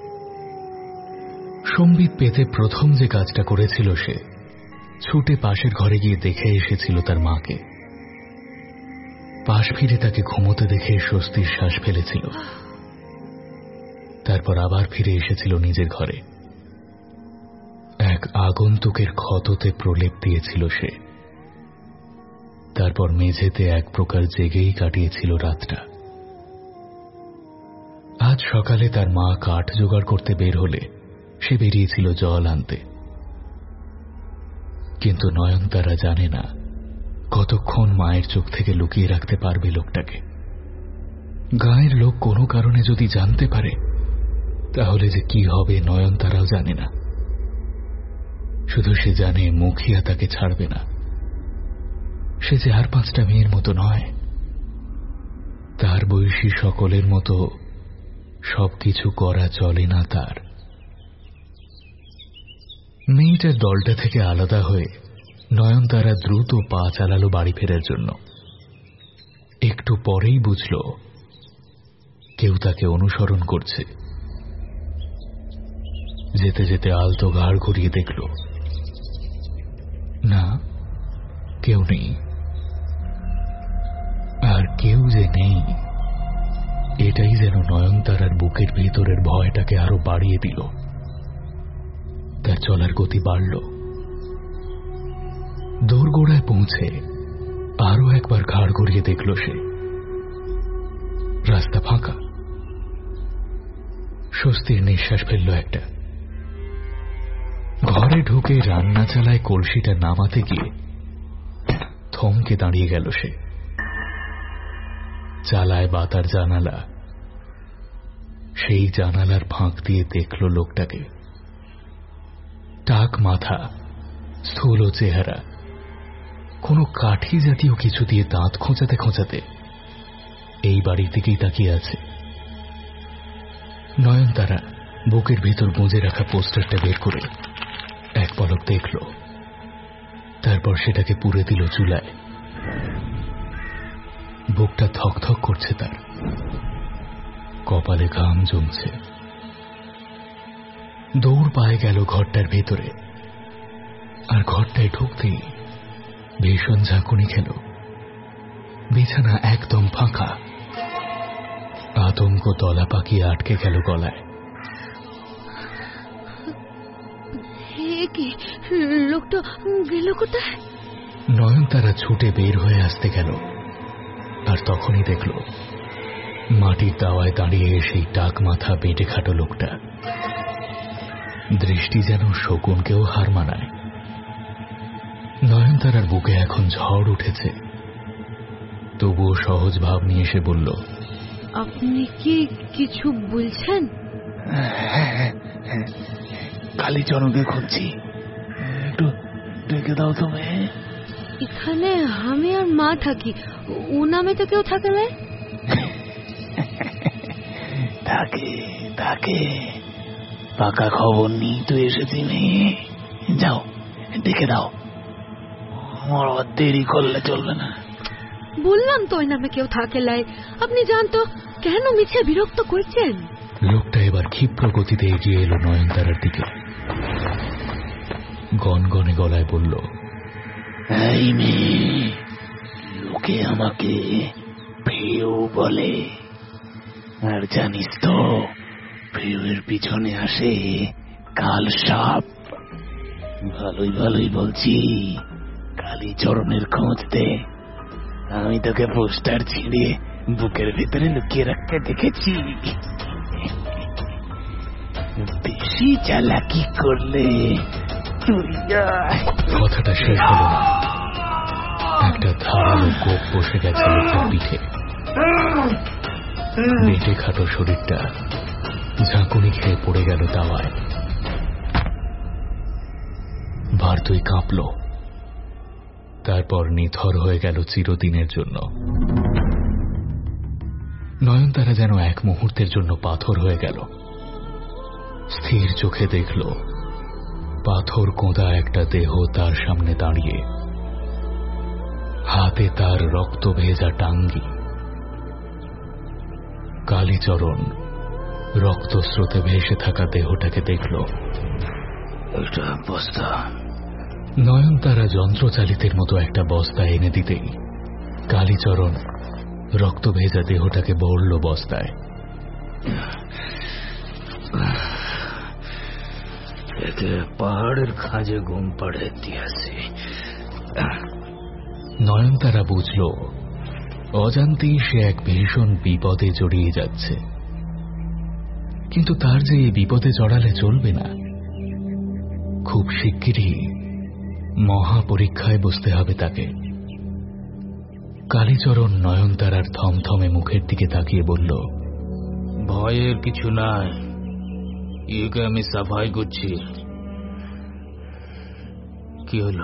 সম্বিত পেতে প্রথম যে কাজটা করেছিল সে ছুটে পাশের ঘরে গিয়ে দেখে এসেছিল তার মাকে। পাশ ফিরে তাকে ঘুমোতে দেখে স্বস্তির শ্বাস ফেলেছিল। তারপর আবার ফিরে এসেছিল নিজের ঘরে। এক এক আগন্তুকের ক্ষততে প্রলেপ দিয়েছিল সে। তারপর মেঝেতে এক প্রকার জেগেই কাটিয়েছিল রাতটা। আজ সকালে তার মা কাঠ জোগাড় করতে বের হলে সে বেরিয়েছিল জল আনতে। কিন্তু নয়নতারা জানে না কতক্ষণ মায়ের চোখ থেকে লুকিয়ে রাখতে পারবে লোকটাকে। গায়ের লোক কোনো কারণে যদি জানতে পারে তাহলে যে কি হবে নয়নতারাও জানে না। শুধু সে জানে মুখিয়া তাকে ছাড়বে না। সে যে আর পাঁচটা মেয়ের মতো নয়, তার বয়সী সকলের মতো সবকিছু করা চলে না তার। মেয়েটার দলটা থেকে আলাদা হয়ে নয়নতারা দ্রুত পা চালালো বাড়ি ফেরার জন্য। একটু পরেই বুঝল কেউ তাকে অনুসরণ করছে। যেতে যেতে আলতো ঘাড় ঘুরিয়ে দেখল, না, কেউ নেই। আর কেউ যে নেই এটাই যেন নয়নতারার বুকের ভেতরের ভয়টাকে আরো বাড়িয়ে দিল। তার চলার গতি বাড়ল। দোরগোড়ায় পৌঁছে আরো একবার ঘাড় ঘুরিয়ে দেখল সে। রাস্তা ফাঁকা। স্বস্তির নিঃশ্বাস ফেলল একটা। ঘরে ঢুকে রান্না চালায় কলসিটা নামাতে গিয়ে থমকে দাঁড়িয়ে গেল সে। চালায় বাতার জানালা। সেই জানালার ফাঁক দিয়ে দেখল লোকটাকে। টাক মাথা, স্থূল চেহারা, কোনো কাঠি জাতীয় কিছু দিয়ে দাঁত খোঁচাতে খোঁচাতে এই বাড়ির দিকেই তাকিয়ে আছে। নয়নতারা বুকের ভিতর গুঁজে রাখা পোস্টারটা বের করে এক পলক দেখল, তারপর সেটাকে পুড়ে দিল চুলায়। বুকটা থকথক করছে তার, কপালে ঘাম জমছে। দৌড় পায়ে গেল ঘরটার ভেতরে। আর ঘরটায় ঢুকতেই ভীষণ ঝাঁকুনি খেল। বিছানা একদম ফাঁকা। আতঙ্ক তলা পাকিয়ে আটকে গেল গলায়। কি লোকটা গেল কোথায়? নয়নতারা ছুটে বের হয়ে আসতে গেল, আর তখনই দেখল মাটির দাওয়ায় দাঁড়িয়ে সেই টাক মাথা বেঁটে খাটো লোকটা। দৃষ্টি যেন শকুনকেও হার মানায়। নয়নতারার বুকে এখন ঝড় উঠেছে, তবুও সহজ ভাব নিয়ে সে বলল, আপনি কি কিছু বলছেন? কালীচরণকে খুঁজছি, একটু ডেকে দাও তুমি। এখানে আমি আর মা থাকি, ও নামে তো কেউ থাকে না। থাকে থাকে, পাকা খবর নিই তো এসেছি মেয়ে। যাও ডেকে দাও, আমার আবার দেরি করলে চলবে না। বললাম তো ওই নামে কেউ থাকে লাই। আপনি যান তো, কেন মিছে বিরক্ত করছেন? লোকটা এবার ক্ষিপ্র গতিতে এগিয়ে এলো নয়নতারার দিকে। গনগনে গলায় বলল, এই মেয়ে, লোকে আমাকে প্রিয় বলে, আর জানিস তো প্রিয়ের পিছনে আসে কাল সাপ। ভালোই ভালোই বলছি, কালীচরণের খোঁজ দে। আমি তোকে পোস্টার ছিঁড়ে বুকের ভিতরে লুকিয়ে রাখতে দেখেছি। বেশি চালাকি করলে কথাটা শেষ হল না। একটা ধারালো কোপ বসে গেছে লোকটার পিঠে। বেটে খাটো শরীরটা ঝাঁকুনি খেয়ে পড়ে গেল দাওয়ায়। ভারতই কাঁপল, তারপর নিথর হয়ে গেল চিরদিনের জন্য। নয়নতারা যেন এক মুহূর্তের জন্য পাথর হয়ে গেল। স্থির চোখে দেখল পাথর কোঁদা একটা দেহ তার সামনে দাঁড়িয়ে, হাতে তার রক্ত ভেজা টাঙ্গি। কালীচরণ রক্তস্রোতে ভেসে থাকা দেহটাকে দেখল। বস্তা। নয়নতারা যন্ত্রচালিতের মতো একটা বস্তা এনে দিতেই কালীচরণ রক্ত ভেজা দেহটাকে বলল বস্তায়। থেকে পাহাড়ের খাঁজে ঘুম পাড়ে দিয়েছি। নয়নতারা বুঝল অজান্তেই সে এক ভীষণ বিপদে জড়িয়ে যাচ্ছে, কিন্তু তার যে এই বিপদে জড়ালে চলবে না। খুব শিগগিরই মহাপরীক্ষায় বসতে হবে তাকে। কালীচরণ নয়নতারার থমথমে মুখের দিকে তাকিয়ে বলল, ভয়ের কিছু নাই, একে আমি সাফাই করছি। কি হলো?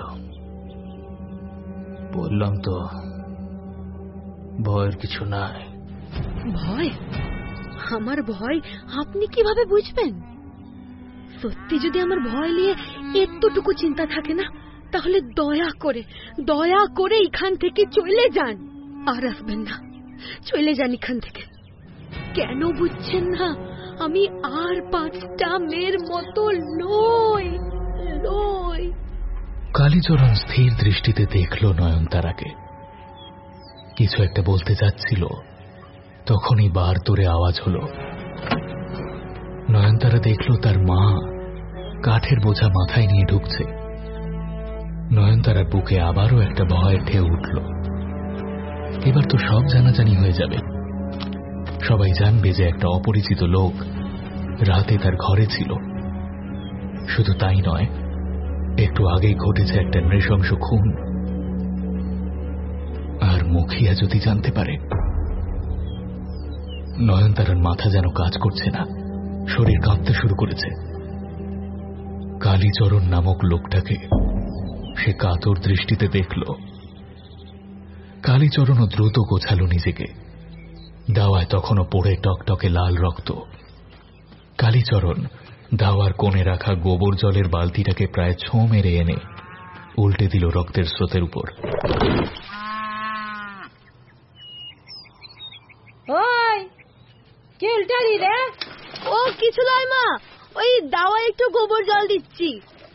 বললাম তো ভয়ের কিছু নাই। ভয়? আমার ভয় আপনি কিভাবে বুঝবেন? সত্যি যদি আমার ভয় নিয়ে এতটুকু চিন্তা থাকে না, তাহলে দয়া করে দয়া করে এখান থেকে চলে যান। আর আসবেন না, চলে যান এখান থেকে। কেন বুঝছেন না? আমি আর পাঁচটা মেয়ের মতো নই নই। কালীচরণ স্থির দৃষ্টিতে দেখল নয়নতারাকে। কিছু একটা বলতে যাচ্ছিল, তখনই বার তোরে আওয়াজ হলো। নয়নতারা দেখল তার মা কাঠের বোঝা মাথায় নিয়ে ঢুকছে। নয়নতারার বুকে আবারও একটা ভয়ের ঢেউ উঠল। এবার তো সব জানাজানি হয়ে যাবে। সবাই জানবে যে একটা অপরিচিত লোক রাতে তার ঘরে ছিল। শুধু তাই নয়, একটু আগেই ঘটেছে একটা নৃশংস খুন। আর মুখিয়া যদি জানতে পারে। নয়নতারার মাথা যেন কাজ করছে না, শরীর কাঁপতে শুরু করেছে। কালীচরণ নামক লোকটাকে সে কাতর দৃষ্টিতে দেখল। কালীচরণও দ্রুত গোছাল নিজেকে। দাওয়ায় তখনও পড়ে টকটকে লাল রক্ত। কালীচরণ দাওয়ার কোণে রাখা গোবর জলের বালতিটাকে প্রায় ছোঁ মেরে এনে উল্টে দিল রক্তের স্রোতের উপর। ওই কে উল্টালি রে? ও কিছু নয় মা, ওই দাওয়া একটু গোবর জল দিচ্ছি।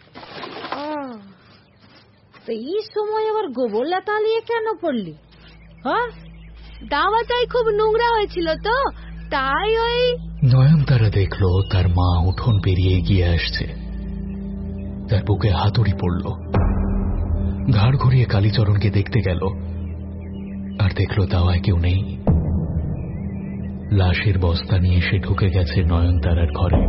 তো এই সময় আবার গোবর লাতা নিয়ে কেন পড়লি? হ্যাঁ, দাওয়াটাই খুব নোংরা হয়েছিল তো, তাই ওই। নয়নতারা দেখল তার মা উঠোন পেরিয়ে এগিয়ে আসছে। তার বুকে হাতুড়ি পড়ল। ঘাড় ঘুরিয়ে কালীচরণকে দেখতে গেল, আর দেখল দাওয়ায় কেউ নেই। লাশের বস্তা নিয়ে সে ঢুকে গেছে নয়নতারার ঘরে।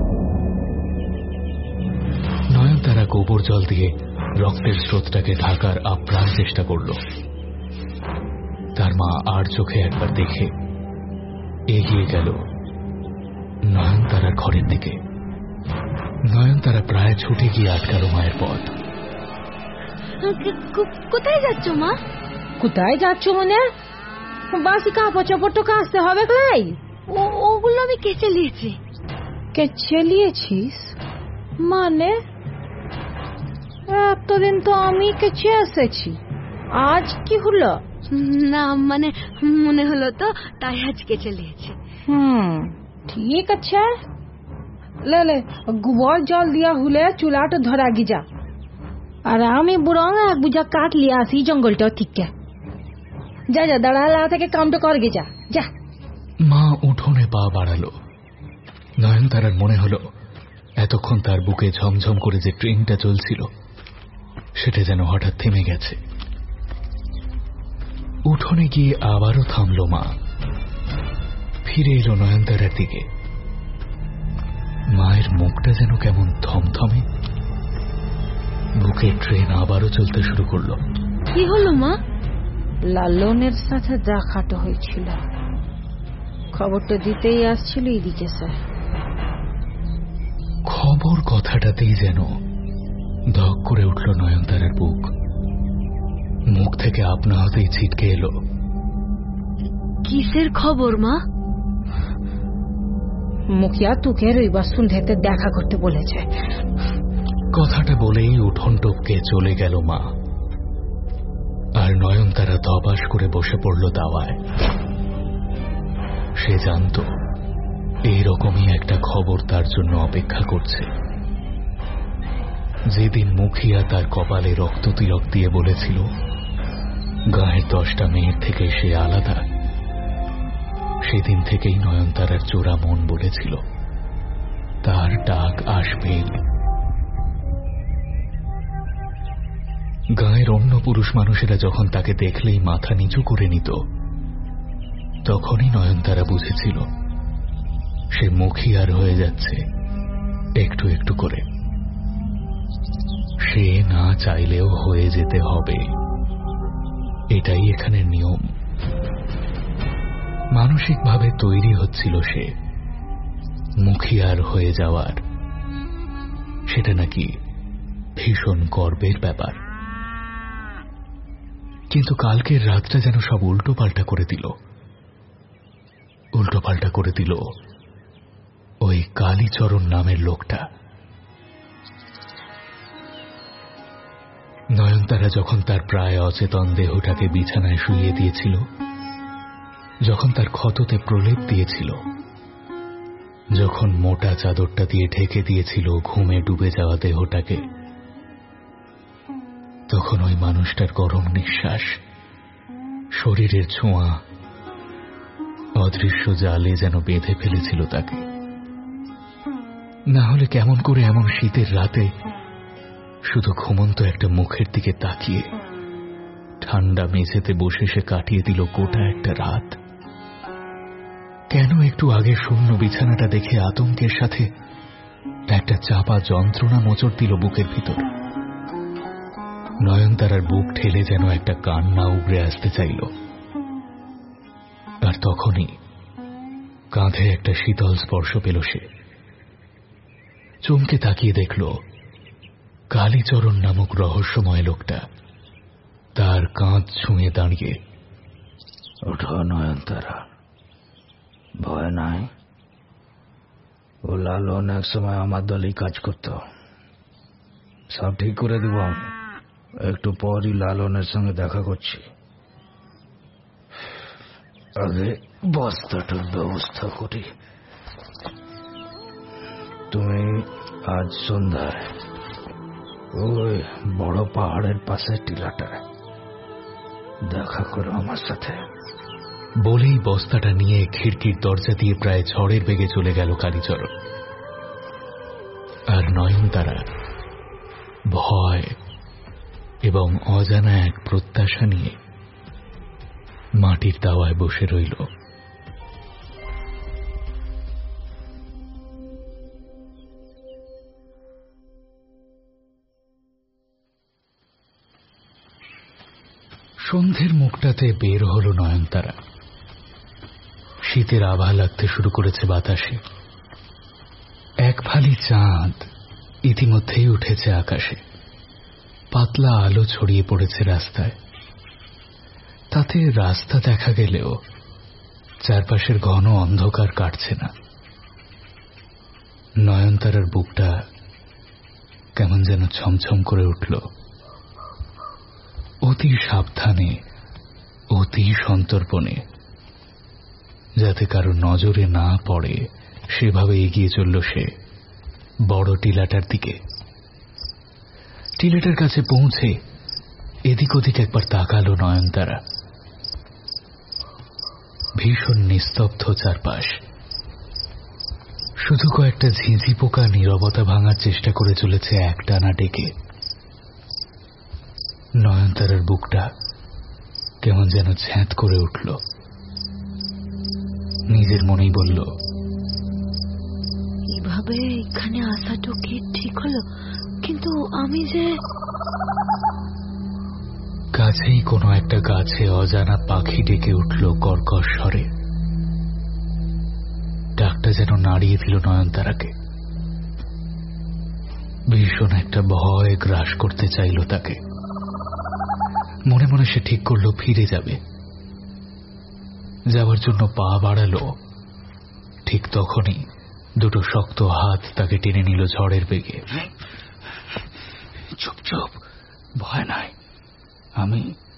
নয়নতারা গোবর জল দিয়ে রক্তের স্রোতটাকে ঢাকার আপ্রাণ চেষ্টা করল। তার মা আর চোখে একবার দেখে এগিয়ে গেল নয়নতারার ঘরের দিকে। নয়নতারা প্রায় ছুটে গিয়ে আটকালো মায়ের পথ। কোথায় যাচ্ছ মা? কোথায় যাচ্ছ মানে? বাসি কাপড় চোপড় তো কাচতে হবে ভাই। ওগুলো আমি কেচে নিয়েছি। কেচে নিয়েছিস মানে? এতদিন তো আমি কেচে এসেছি, আজ কি হলো? না মানে মনে হলো তো, তাই আজ কেচে নিয়েছি। হুম, ঠিক আছে। লে লে গোবর জল দিয়া হলে চুলাটা ধরা গিজা, আর আমি বুড়ো এক বুঝা কাঠ লিয়ে আসি জঙ্গলটা থেকে। যা যা দাঁড়ালা থেকে কামটা কর গিজা যা। মা উঠোনে পা বাড়ালো। নয়নতারার মনে হলো এতক্ষণ তার বুকে ঝমঝম করে যে ট্রেনটা চলছিল সেটা যেন হঠাৎ থেমে গেছে। উঠোনে গিয়ে আবারও থামল মা। ফিরে এলো নয়নতারার দিকে। মায়ের মুখটা যেন কেমন থমথমে। বুকে ট্রেন আবারও চলতে শুরু করলো। কি হলো মা? লালনের সাথে দেখাটা হয়েছিল, খবরটা দিতেই আসছিল এদিকে স্যার। খবর কথাটাতেই যেন ধক করে উঠল নয়নতারার বুক। মুখ থেকে আপনা হতেই ছিটকে এলো, কিসের খবর মা? মুখিয়া তোকে রবিবার সন্ধ্যেতে দেখা করতে বলেছে। কথাটা বলেই উঠোন টপকে চলে গেল মা। আর নয়নতারা ধপাস করে বসে পড়ল দাওয়ায়। সে জানত এইরকমই একটা খবর তার জন্য অপেক্ষা করছে। যেদিন মুখিয়া তার কপালে রক্ত তিলক দিয়ে বলেছিল গায়ের দশটা মেয়ের থেকে সে আলাদা, সেদিন থেকেই নয়নতারার চোরা মন বলেছিল তার ডাক আসবেই। গাঁয়ের অন্য পুরুষ মানুষেরা যখন তাকে দেখলেই মাথা নিচু করে নিত, তখনই নয়নতারা বুঝেছিল সে মুখিয়ার হয়ে যাচ্ছে একটু একটু করে। সে না চাইলেও হয়ে যেতে হবে, এটাই এখানের নিয়ম। মানসিকভাবে তৈরি হচ্ছিল সে মুখিয়ার হয়ে যাওয়ার। সেটা নাকি ভীষণ গর্বের ব্যাপার। কিন্তু কালকের রাতটা যেন সব উল্টো পাল্টা করে দিল। উল্টো পাল্টা করে দিল ওই কালীচরণ নামের লোকটা। নয়নতারা যখন তার প্রায় অচেতন দেহটাকে বিছানায় শুইয়ে দিয়েছিল, যখন তার ক্ষততে প্রলেপ দিয়েছিল, যখন মোটা চাদরটা দিয়ে ঢেকে দিয়েছিল ঘুমে ডুবে যাওয়া দেহটাকে, তখন ওই মানুষটার গরম নিঃশ্বাস, শরীরের ছোঁয়া অদৃশ্য জালে যেন বেঁধে ফেলেছিল তাকে। না হলে কেমন করে এমন শীতের রাতে শুধু ঘুমন্ত একটা মুখের দিকে তাকিয়ে ঠান্ডা মেঝেতে বসে সে কাটিয়ে দিল গোটা একটা রাত? কেন একটু আগে শূন্য বিছানাটা দেখে আতঙ্কের সাথে একটা চাপা যন্ত্রণা মোচড় দিল বুকের ভিতর। নয়নতারার বুক ঠেলে যেন একটা কান্না উগড়ে আসতে চাইল। আর তখনই কাঁধে একটা শীতল স্পর্শ পেল সে। চমকে তাকিয়ে দেখল কালীচরণ নামক রহস্যময় লোকটা তার কাঁধ ছুঁয়ে দাঁড়িয়ে। ওঠো নয়নতারা, ভয় নাই। ও লালন এক সময় আমার দলেই কাজ করত। সব ঠিক করে দেব আমি। একটু পরই লালনের সঙ্গে দেখা করছি। আগে বস্তাটার ব্যবস্থা করি। তুমি আজ সন্ধ্যায় ওই বড় পাহাড়ের পাশে টিলাটায় দেখা করো আমার সাথে। বলেই বস্তাটা নিয়ে খিড়কির দরজা দিয়ে প্রায় ঝড়ের বেগে চলে গেল কালীচরণ। আর নয়নতারা ভয় এবং অজানা এক প্রত্যাশা নিয়ে মাটির দাওয়ায় বসে রইল। সন্ধ্যের মুখটাতে বের হল নয়নতারা। শীতের আভা লাগতে শুরু করেছে বাতাসে। এক ফালি চাঁদ ইতিমধ্যেই উঠেছে আকাশে। পাতলা আলো ছড়িয়ে পড়েছে রাস্তায়। তাতে রাস্তা দেখা গেলেও চারপাশের ঘন অন্ধকার কাটছে না। নয়নতারার বুকটা কেমন যেন ছমছম করে উঠল। অতি সাবধানে, অতি সন্তর্পণে, যাতে কারো নজরে না পড়ে সেভাবে এগিয়ে চলল সে বড় টিলাটার দিকে। টিলাটার কাছে পৌঁছে এদিক ওদিক একবার তাকালো নয়নতারা। ভীষণ নিস্তব্ধ চারপাশ। শুধু কয়েকটা ঝিঁঝি পোকা নীরবতা ভাঙার চেষ্টা করে চলেছে একটানা ডেকে। নয়নতারার বুকটা কেমন যেন ছ্যাঁত করে উঠল। নিজের মনেই বলল, এভাবে এখানে আসাটা কি ঠিক হলো? কিন্তু আমি যে... কাছেই কোনো একটা গাছে অজানা পাখি ডেকে উঠল কর্কশ স্বরে। ডাকটা যেন নাড়িয়ে দিল নয়নতারাকে। ভীষণ একটা ভয় গ্রাস করতে চাইল তাকে। মনে মনে সে ঠিক করল ফিরে যাবে। যাওয়ার জন্য পা বাড়ালো, ঠিক তখনই দুটো শক্ত হাত তাকে টেনে নিল ঝড়ের বেগে। চুপ চুপ, ভয় নাই, আমি।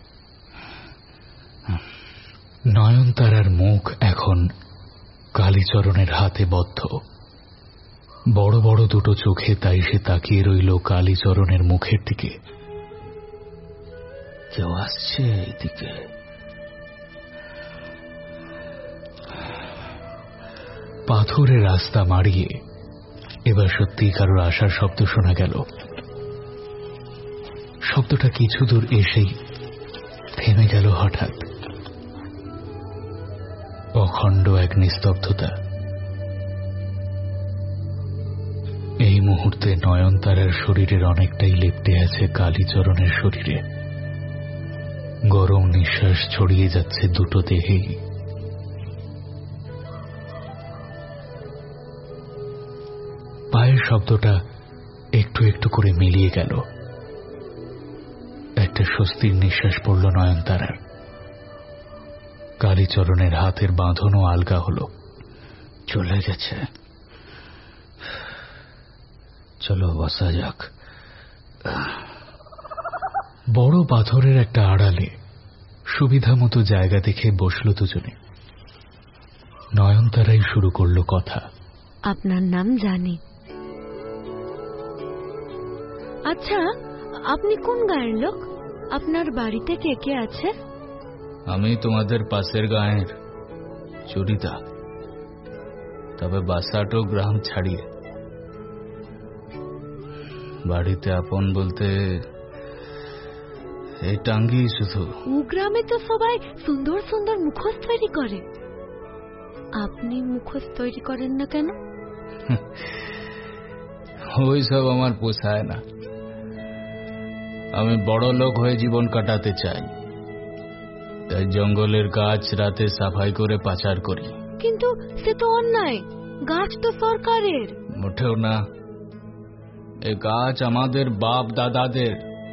নয়নতারার মুখ এখন কালীচরণের হাতে বদ্ধ। বড় বড় দুটো চোখে তাই সে তাকিয়ে রইল কালীচরণের মুখের দিকে। কেউ আসছে এইদিকে। পাথরের রাস্তা মাড়িয়ে এবার সত্যি কারোর আসার শব্দ শোনা গেল। শব্দটা কিছু দূর এসেই থেমে গেল হঠাৎ। অখণ্ড এক নিস্তব্ধতা। এই মুহূর্তে নয়নতারার শরীরের অনেকটাই লেপ্টে আছে কালীচরণের শরীরে। গরম নিঃশ্বাস ছড়িয়ে যাচ্ছে দুটো দেহেই। পায়ের শব্দটা একটু একটু করে মিলিয়ে গেল। একটা স্বস্তির নিঃশ্বাস পড়ল নয়নতারার। কালীচরণের হাতের বাঁধনও আলগা হল। চলে গেছে, চলো বসা যাক। বড় পাথরের একটা আড়ালে সুবিধা মতো জায়গা দেখে বসল দুজনে। নয়নতারাই শুরু করল কথা। আপনার নাম জানি। আচ্ছা, আপনি কোন গায়ের লোক? আপনার বাড়িতে কে কে আছে? আমি তোমাদের পাশের গায়ের চুরিদা, তবে বাসাটো গ্রাম ছাড়িয়ে। বাড়িতে আপন বলতে এই টাঙ্গি শুধু। ও গ্রামে তো সবাই সুন্দর সুন্দর মুখোশ তৈরি করে, আপনি মুখোশ তৈরি করেন না কেন? ওই সব আমার পোষায় না। আমি বড় লোক হয়ে জীবন কাটাতে চাই, তাই জঙ্গলের গাছ রাতে সাফাই করে পাচার করি। কিন্তু সে তো অন্যায়, গাছ তো সরকারের। মোটেও না, এই গাছ আমাদের বাপ দাদাদের।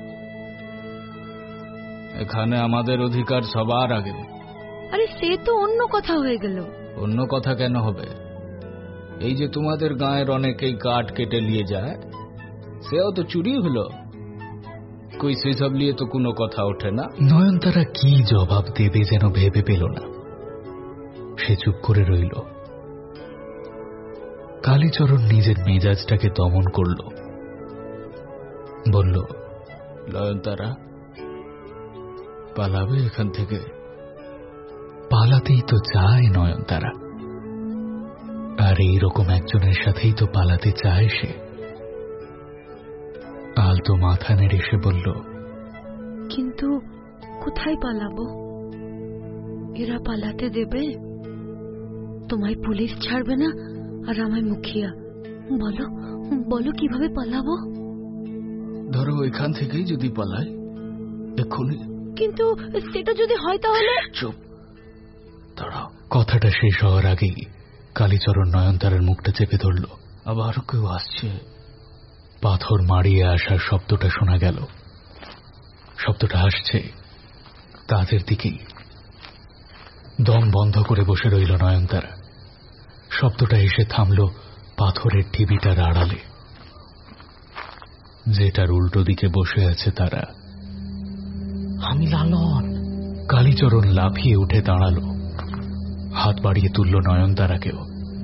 এখানে আমাদের অধিকার সবার আগে। আরে সে তো অন্য কথা হয়ে গেল। অন্য কথা কেন হবে? এই যে তোমাদের গায়ের অনেকেই কাঠ কেটে নিয়ে যায়, সেও তো চুরি হলো। কই সেসব নিয়ে তো কোনো কথা ওঠে না। নয়নতারা কি জবাব দেবে যেন ভেবে পেল না। সে চুপ করে রইল। কালীচরণ নিজের মেজাজটাকে দমন করল। বলল, নয়নতারা, পালাবে এখান থেকে? পালাতেই তো চায় নয়নতারা, আর এইরকম একজনের সাথেই তো পালাতে চায় সে। আলতো মাথা নেড়ে সে বলল, কিন্তু কোথায় পালাবো? এরা পালাতে দেবে? তোমায় পুলিশ ছাড়বে না, আর আমায় মুখিয়া। বলো বলো কিভাবে পালাবো? ধরো এখান থেকেই যদি পালাই এক্ষুনি। কিন্তু সেটা যদি হয় তাহলে? চুপ, দাঁড়াও। কথাটা শেষ হওয়ার আগেই কালীচরণ নয়নতারার মুখটা চেপে ধরল। আবার কেউ আসছে। পাথর মারিয়ে আসার শব্দটা শোনা গেল। শব্দটা আসছে তাদের দিকেই। দম বন্ধ করে বসে রইল নয়নতারা। শব্দটা এসে থামল পাথরের ঢিবিটার আড়ালে, যেটার উল্টো দিকে বসে আছে তারা। আমি লালন। কালীচরণ লাফিয়ে উঠে দাঁড়াল, হাত বাড়িয়ে তুলল নয়নতারাকেও।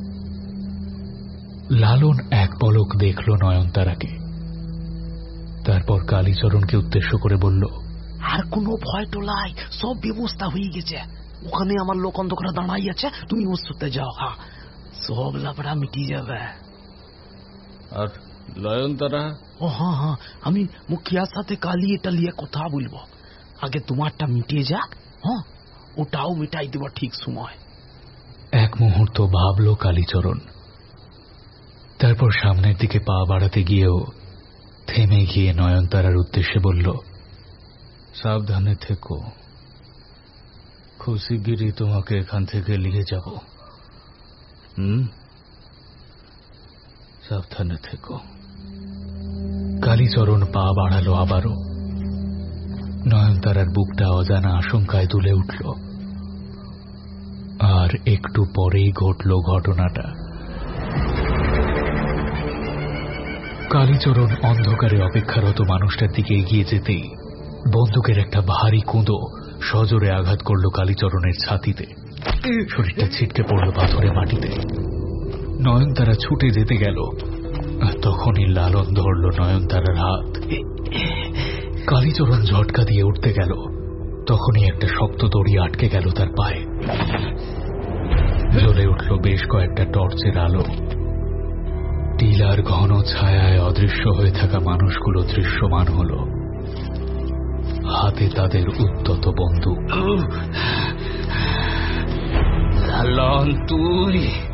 লালন এক পলক দেখল নয়নতারাকে, তারপর কালীচরণকে উদ্দেশ্য করে বলল, আর কোনো ভয় টোলাই, সব ব্যবস্থা হয়ে গেছে। ওখানে আমার লোক অন্ধকারে দাঁড়াই আছে, তুমি ওর সাথে যাও। হ্যাঁ, সব লাফড়া মিটিয়ে যাবে। আর নয়নতারা? ও হ্যাঁ হ্যাঁ, আমি মুখিয়ার সাথে কালি এটা নিয়ে কথা বলবো। আগে তোমারটা মিটিয়ে যাক, হ্যাঁ ওটাও মিটাই দেব ঠিক সময়। এক মুহূর্ত ভাবল কালীচরণ, তারপর সামনের দিকে পা বাড়াতে গিয়েও থেমে গিয়ে নয়নতারার উদ্দেশ্যে বলল, সাবধানে থেকো, খুব শিগগিরই তোমাকে এখান থেকে নিয়ে যাব। হুম, সাবধানে থেকো। কালীচরণ পা বাড়ালো আবারও। নয়নতারার বুকটা অজানা আশঙ্কায় দুলে উঠল। আর একটু পরেই ঘটল ঘটনাটা। কালীচরণ অন্ধকারে অপেক্ষারত মানুষটার দিকে এগিয়ে যেতেই বন্দুকের একটা ভারী কুঁদো সজোরে আঘাত করল কালীচরণের ছাতিতে। শরীরটা ছিটকে পড়ল পাথরে মাটিতে। নয়নতারা ছুটে যেতে গেল, আর তখনই লালন ধরল নয়নতারার হাত। কালীচরণ ঝটকা দিয়ে উঠতে গেল, তখনই একটা শক্ত দড়ি আটকে গেল তার পায়ে। জ্বলে উঠল বেশ কয়েকটা টর্চের আলো। টিলার ঘন ছায়ায় অদৃশ্য হয়ে থাকা মানুষগুলো দৃশ্যমান হল। হাতে তাদের উদ্যত বন্দুক। লালন, তুই?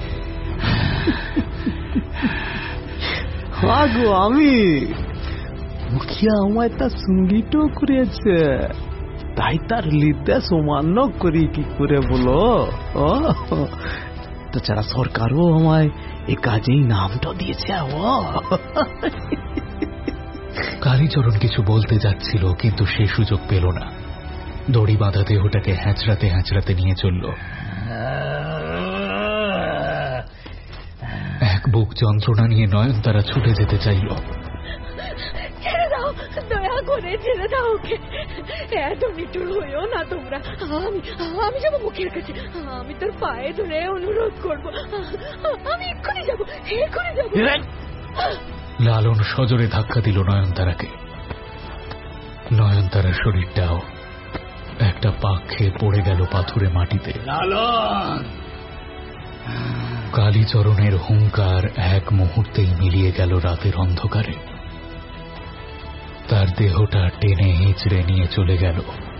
আগো আমি, মুখিয়া আমায় তার সঙ্গীত করেছে, তাই তার নির্দেশ অমান্য করি কি করে বলো? তাছাড়া সরকারও আমায় এ কাজেই নামটা দিয়েছে। কালীচরণ কিছু বলতে যাচ্ছিল, কিন্তু সে সুযোগ পেল না। দড়ি বাঁধা দেহটাকে হ্যাঁচড়াতে হ্যাঁচড়াতে নিয়ে চলল। এক বুক যন্ত্রণা নিয়ে নয়নতারা ছুটে যেতে চাইল। ছেড়ে দাও, দয়া করে ছেড়ে দাও ওকে। এত নিটুর হইও না তোমরা। আমি আমি যাবো মুখের কাছে, আমি তোর পায়ে ধরে অনুরোধ করবো। আমি এক্ষুনি যাবো, এক্ষুনি যাবো। লালন সজোরে ধাক্কা দিল নয়নতারাকে। নয়নতারার শরীরটাও একটা পাক খেয়ে পড়ে গেল পাথুরে মাটিতে। লালন! কালীচরণের হুঙ্কার এক মুহূর্তেই মিলিয়ে গেল রাতের অন্ধকারে। তার দেহটা টেনে হিঁচড়ে নিয়ে চলে গেল।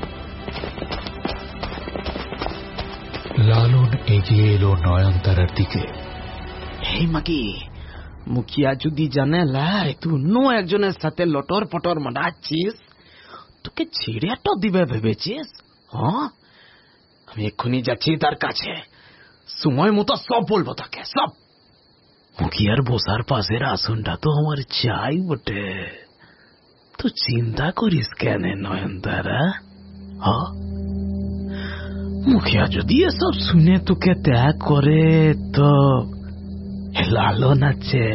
লালন এগিয়ে এলো নয়নতারার দিকে। হে মাকি, মুখিয়া যদি জানে লাই তুই অন্য একজনের সাথে লটর পটর মারাচ্ছিস, তোকে ছেড়ে তো দিবে ভেবেছিস? হ্যাঁ, আমি এক্ষুনি যাচ্ছি তার কাছে, সময় মতো সব বলবো তাকে, সব। মুখিয়ার বসার পাশের আসনটা তো আমার চাই বটে। তুই চিন্তা করিস কেন নয়নতারা? হ্যাঁ, মুখিয়া যদি এসব শুনে তোকে ত্যাগ করে তো লালন আছে,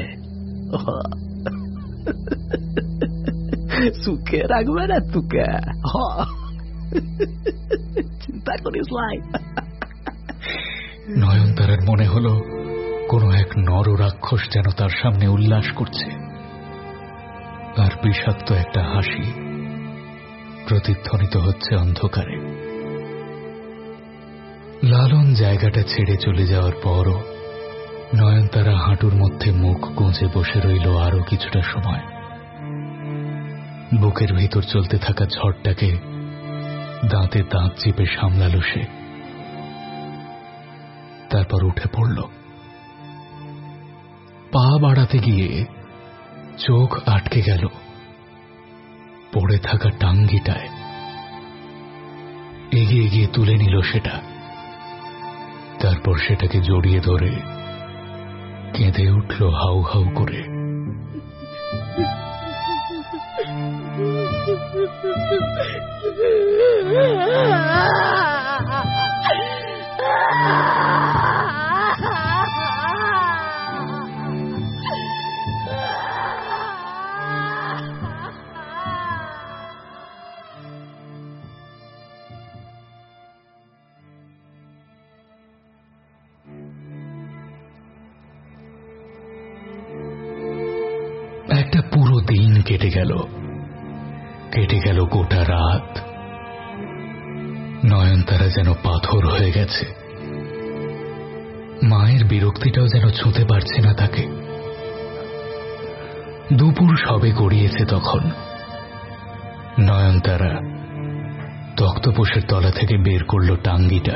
সুখে রাখবে না তোকে। চিন্তা করিস লাই। নয়নতারার মনে হলো কোন এক নর রাক্ষস যেন তার সামনে উল্লাস করছে। আর বিষাক্ত একটা হাসি প্রতিধ্বনিত হচ্ছে অন্ধকারে। লালন জায়গাটা ছেড়ে চলে যাওয়ার পরও নয়নতারা হাঁটুর মধ্যে মুখ গুঁজে বসে রইল আরো কিছুটা সময়। বুকের ভিতর চলতে থাকা ঝড়টাকে দাঁতে দাঁত চিপে সামলালো সে। তারপর উঠে পড়ল। পা বাড়াতে গিয়ে চোখ আটকে গেল পড়ে থাকা টাঙ্গিটায়। এগিয়ে গিয়ে তুলে নিল সেটা। তারপর সেটাকে জড়িয়ে ধরে কেঁদে উঠল হাউ হাউ করে। একটা পুরো দিন কেটে গেল, কেটে গেল গোটা রাত। নয়নতারা যেন পাথর হয়ে গেছে। মায়ের বিরক্তিটাও যেন ছুঁতে পারছে না তাকে। দুপুর সবে গড়িয়েছে তখন। নয়নতারা তক্তপোষের তলা থেকে বের করল টাঙ্গিটা।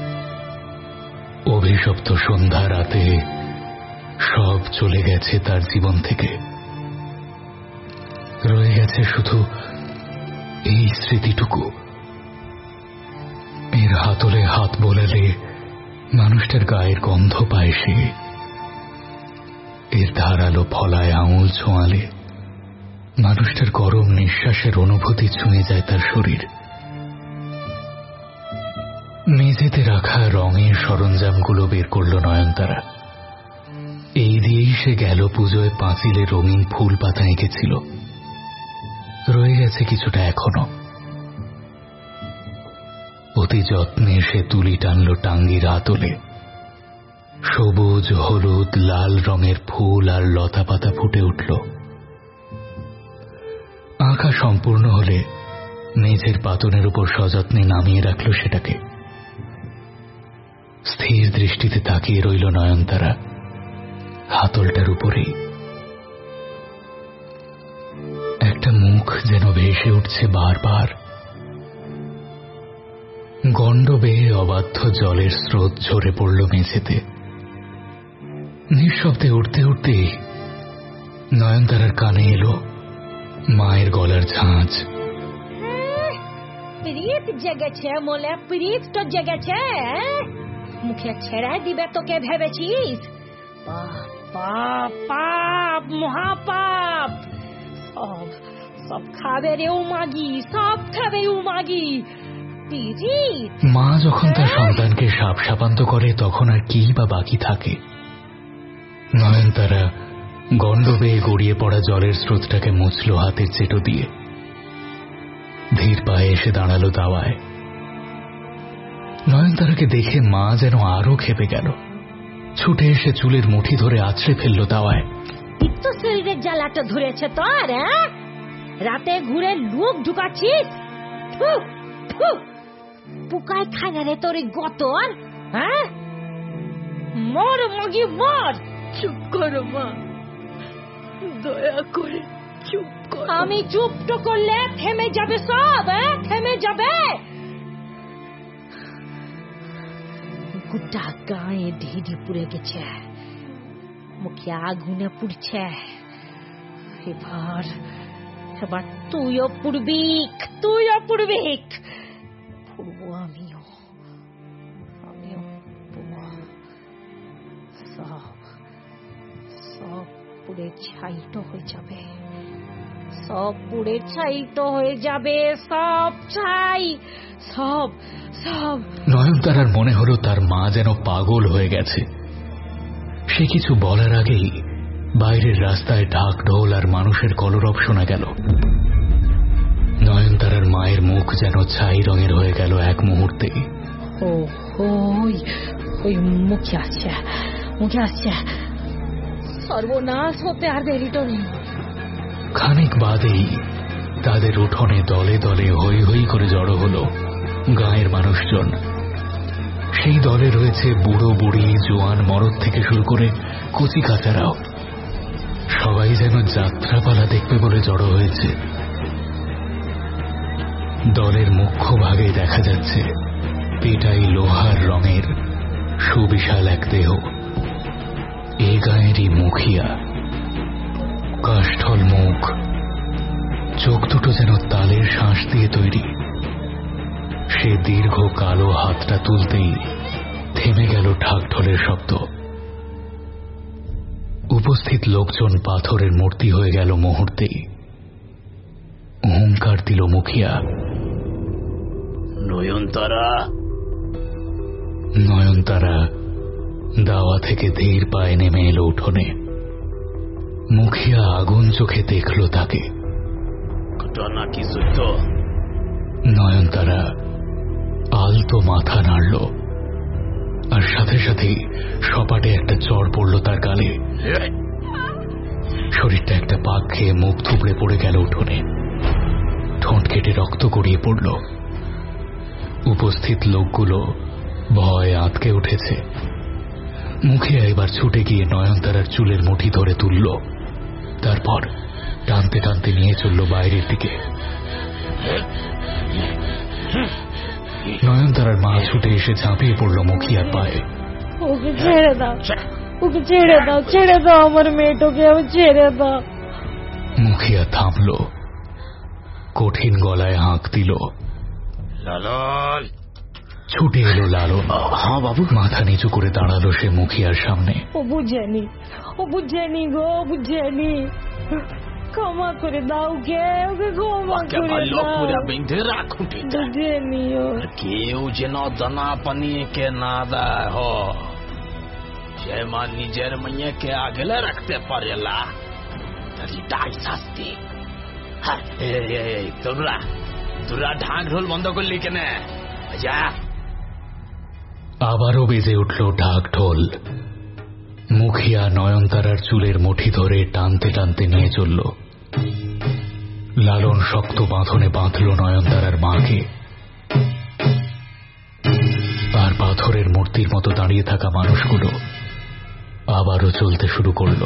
অভিশপ্ত সন্ধ্যা রাতে সব চলে গেছে তার জীবন থেকে। রয়ে গেছে শুধু এই স্মৃতিটুকু। এর হাতলে হাত বোলালে মানুষটার গায়ের গন্ধ পায় সে। এর ধারালো ফলায় আঙুল ছোঁয়ালে মানুষটার গরম নিঃশ্বাসের অনুভূতি ছুঁয়ে যায় তার শরীর। মেঝেতে রাখা রঙের সরঞ্জামগুলো বের করল নয়নতারা। এই দিয়েই সে গেল পুজোয় পাঁচিলে রঙিন ফুল পাতা এঁকেছিল। রয়ে গেছে কিছুটা এখনো। অতি যত্নে সে তুলি টানল টাঙ্গির আতলে। সবুজ, হলুদ, লাল রঙের ফুল আর লতা পাতা ফুটে উঠল। আঁকা সম্পূর্ণ হলে মেঝের পাতনের উপর সযত্নে নামিয়ে রাখল সেটাকে। স্থির দৃষ্টিতে তাকিয়ে রইল নয়নতারা হাতলটার উপরেই। একটা মুখ যেন ভেসে উঠছে বারবার গন্ড বেয়ে অবাধ্য জলের স্রোত ঝরে পড়ল মেঝেতে। নিঃশব্দে উঠতে উঠতে নয়নতারার কানে এলো মায়ের গলার ঝাঁঝ। প্রীত জেগেছে মোলে, প্রীত তো জেগেছে। মুখে ছেড়ে দিবে তোকে ভেবেছিস? পাপ পাপ পাপ মহাপাপ। সব সব খাবে রে উমাগি, সব খাবে উমাগি। মা যখন তার সন্তানকে সাপ সাপান্ত করে তখন আর কি বা বাকি থাকে? নয়নতারা গন্ড বেয়ে গড়িয়ে পড়া জলের স্রোতটাকে মুছল হাতের চেটো দিয়ে। ধীর পায়ে এসে দাঁড়ালো দাওয়ায়। নয়নতারাকে দেখে মা যেন আরো খেপে গেল। ছুটে এসে চুলের মুঠি ধরে আছড়ে ফেলল দাওয়ায়। তো শরীরের জ্বালাটা ধরেছে তোর? রাতে ঘুরে লুক ঢুকাচ্ছিস? পোকায় খায় না রে তোর গতর। হ্যাঁ, মর মাগি মর। চুপ করো মা, দয়া করে চুপ করো। আমি চুপ তো করলে থেমে যাবে সব, থেমে যাবে। গোটা গায়ে ঢিঢি পুড়ে গেছে, মুখে আগুনে পুড়ছে। এবার এবার তুইও পুড়বিক, তুইও পুড়বিক। পুড়বো আমিও, আমিও পুড়বো। সব সব পুড়ে ছাইটো হয়ে যাবে, সব পুড়ে ছাইটো হয়ে যাবে, সব ছাই, সব সব। নয়নতারার মনে হলো তার মা যেন পাগল হয়ে গেছে। সে কিছু বলার আগেই বাইরের রাস্তায় ঢাক ঢোল আর মানুষের কলরব শোনা গেল। নয়নতারার মায়ের মুখ যেন ছাই রঙের হয়ে গেল এক মুহূর্তে। ও ওই ওই মুখে আসছে, মুখে আসছে। সর্বনাশ হতে আর দেরিটো নেই। খানিক বাদেই তাদের উঠোনে দলে দলে হই হই করে জড়ো হলো গাঁয়ের মানুষজন। সেই দলে রয়েছে বুড়ো বুড়ি, জোয়ান মরদ থেকে শুরু করে কচি কাচারাও। সবাই যেন যাত্রাপালা দেখবে বলে জড়ো হয়েছে। দলের মুখ্য ভাগে দেখা যাচ্ছে পেটাই লোহার রঙের সুবিশাল এক দেহ। এ গাঁয়েরই মুখিয়া। কাষ্ঠল মুখ, চোখ দুটো যেন তালের শ্বাস দিয়ে তৈরি। সে দীর্ঘ কালো হাতটা তুলতেই থেমে গেল ঢাকঢোলের শব্দ। উপস্থিত লোকজন পাথরের মূর্তি হয়ে গেল মুহূর্তেই। হুঙ্কার দিল মুখিয়া, নয়নতারা। নয়নতারা দাওয়া থেকে ধীর পায়ে নেমে এলো উঠোনে। মুখিয়া আগুন চোখে দেখল তাকে। ঘটনা কি সত্য? নয়নতারা আলতো মাথা নাড়ল, আর সাথে সাথেই সপাটে একটা চড় পড়ল তার গালে। শরীরটা একটা পাক খেয়ে মুখ থুবড়ে পড়ে গেল উঠোনে। ঠোঁট কেটে রক্ত গড়িয়ে পড়ল। উপস্থিত লোকগুলো ভয়ে আঁতকে উঠেছে। মুখিয়া এবার ছুটে গিয়ে নয়নতারার চুলের মুঠি ধরে তুলল, তারপর টানতে টানতে নিয়ে চলল বাইরের দিকে। নয়নতারার মা ছুটে এসে ঝাঁপিয়ে পড়ল মুখিয়ার পায়ে। ওকে ছেড়ে দাও, ওকে ছেড়ে দাও, ছেড়ে দাও আমার মেয়েটাকে, আমি ছেড়ে দাও। মুখিয়া থামল, কঠিন গলায় হাঁক দিল। লালন। ছুটে এলো লালন। হ্যাঁ বাবু। মাথা নিচু করে দাঁড়ালো সে মুখিয়ার সামনে। ও বুঝেনি, ও বুঝেনি গো, বুঝেনি। ক্ষমা করে দাও কে, ওকে ক্ষমা করে দাও। পুরা বেঁধে রাখুন, বুঝেনি। কেউ যেন দানা পানি কে না দেয়। হ সে মা নিজের মেয়েকে আগলে রাখতে পারেলা, তাই শাস্তি। তোরা তোরা ঢাক ঢোল বন্ধ করলি কেন? যা। আবারও বেজে উঠল ঢাক ঢোল। মুখিয়া নয়নতারার চুলের মুঠি ধরে টানতে টানতে নিয়ে চলল। লালন শক্ত বাঁধনে বাঁধল নয়নতারার মাকে। আর পাথরের মূর্তির মতো দাঁড়িয়ে থাকা মানুষগুলো আবারও চলতে শুরু করল।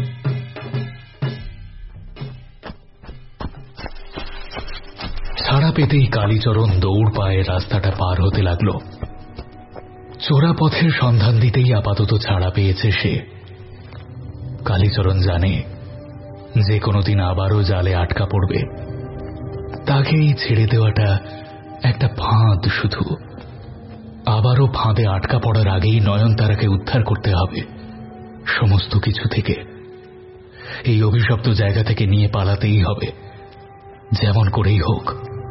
সারা পেতেই কালীচরণ দৌড় পায়ে রাস্তাটা পার হতে লাগল। চোরা পথের সন্ধান দিতেই আপাতত ছাড়া পেয়েছে সে। কালীচরণ জানে যে কোনোদিন আবারও জালে আটকা পড়বে। তাকে এই ছেড়ে দেওয়াটা একটা ফাঁদ শুধু। আবারও ফাঁদে আটকা পড়ার আগেই নয়নতারাকে উদ্ধার করতে হবে সমস্ত কিছু থেকে। এই অভিশপ্ত জায়গা থেকে নিয়ে পালাতেই হবে, যেমন করেই হোক।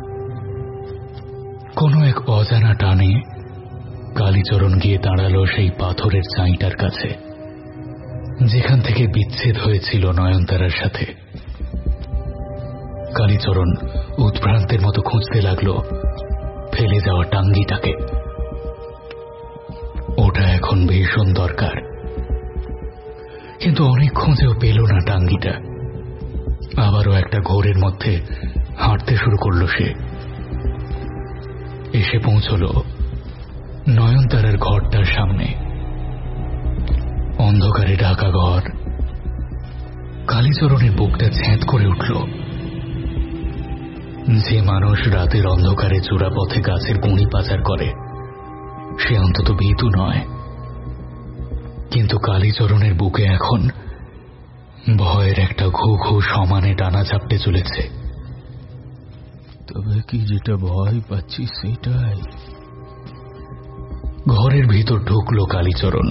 কোনো এক অজানা টানে কালীচরণ গিয়ে দাঁড়ালো সেই পাথরের চাঁইটার কাছে, যেখান থেকে বিচ্ছেদ হয়েছিল নয়নতারার সাথে। কালীচরণ উদ্ভ্রান্তের মতো খুঁজতে লাগলো ফেলে যাওয়া টাঙ্গিটাকে। ওটা এখন ভীষণ দরকার, কিন্তু অনেক খুঁজেও পেল না টাঙ্গিটা। আবারও একটা ঘোরের মধ্যে হাঁটতে শুরু করলো সে। এসে পৌঁছল নয়নতারার ঘরটার সামনে। অন্ধকারে ঢাকা ঘর। কালীচরণের বুকটা ছ্যাঁত করে উঠল। যে মানুষ রাতের অন্ধকারে চূড়া পথে গাছের গুঁড়ি পাচার করে সে অন্তত ভীতু নয়, কিন্তু কালীচরণের বুকে এখন ভয়ের একটা ঘু ঘু সমানে টানা চাপটে চলেছে। তবে কি যেটা ভয় পাচ্ছি সেটাই। ঘরের ভিতর ঢুকলো কালীচরণ।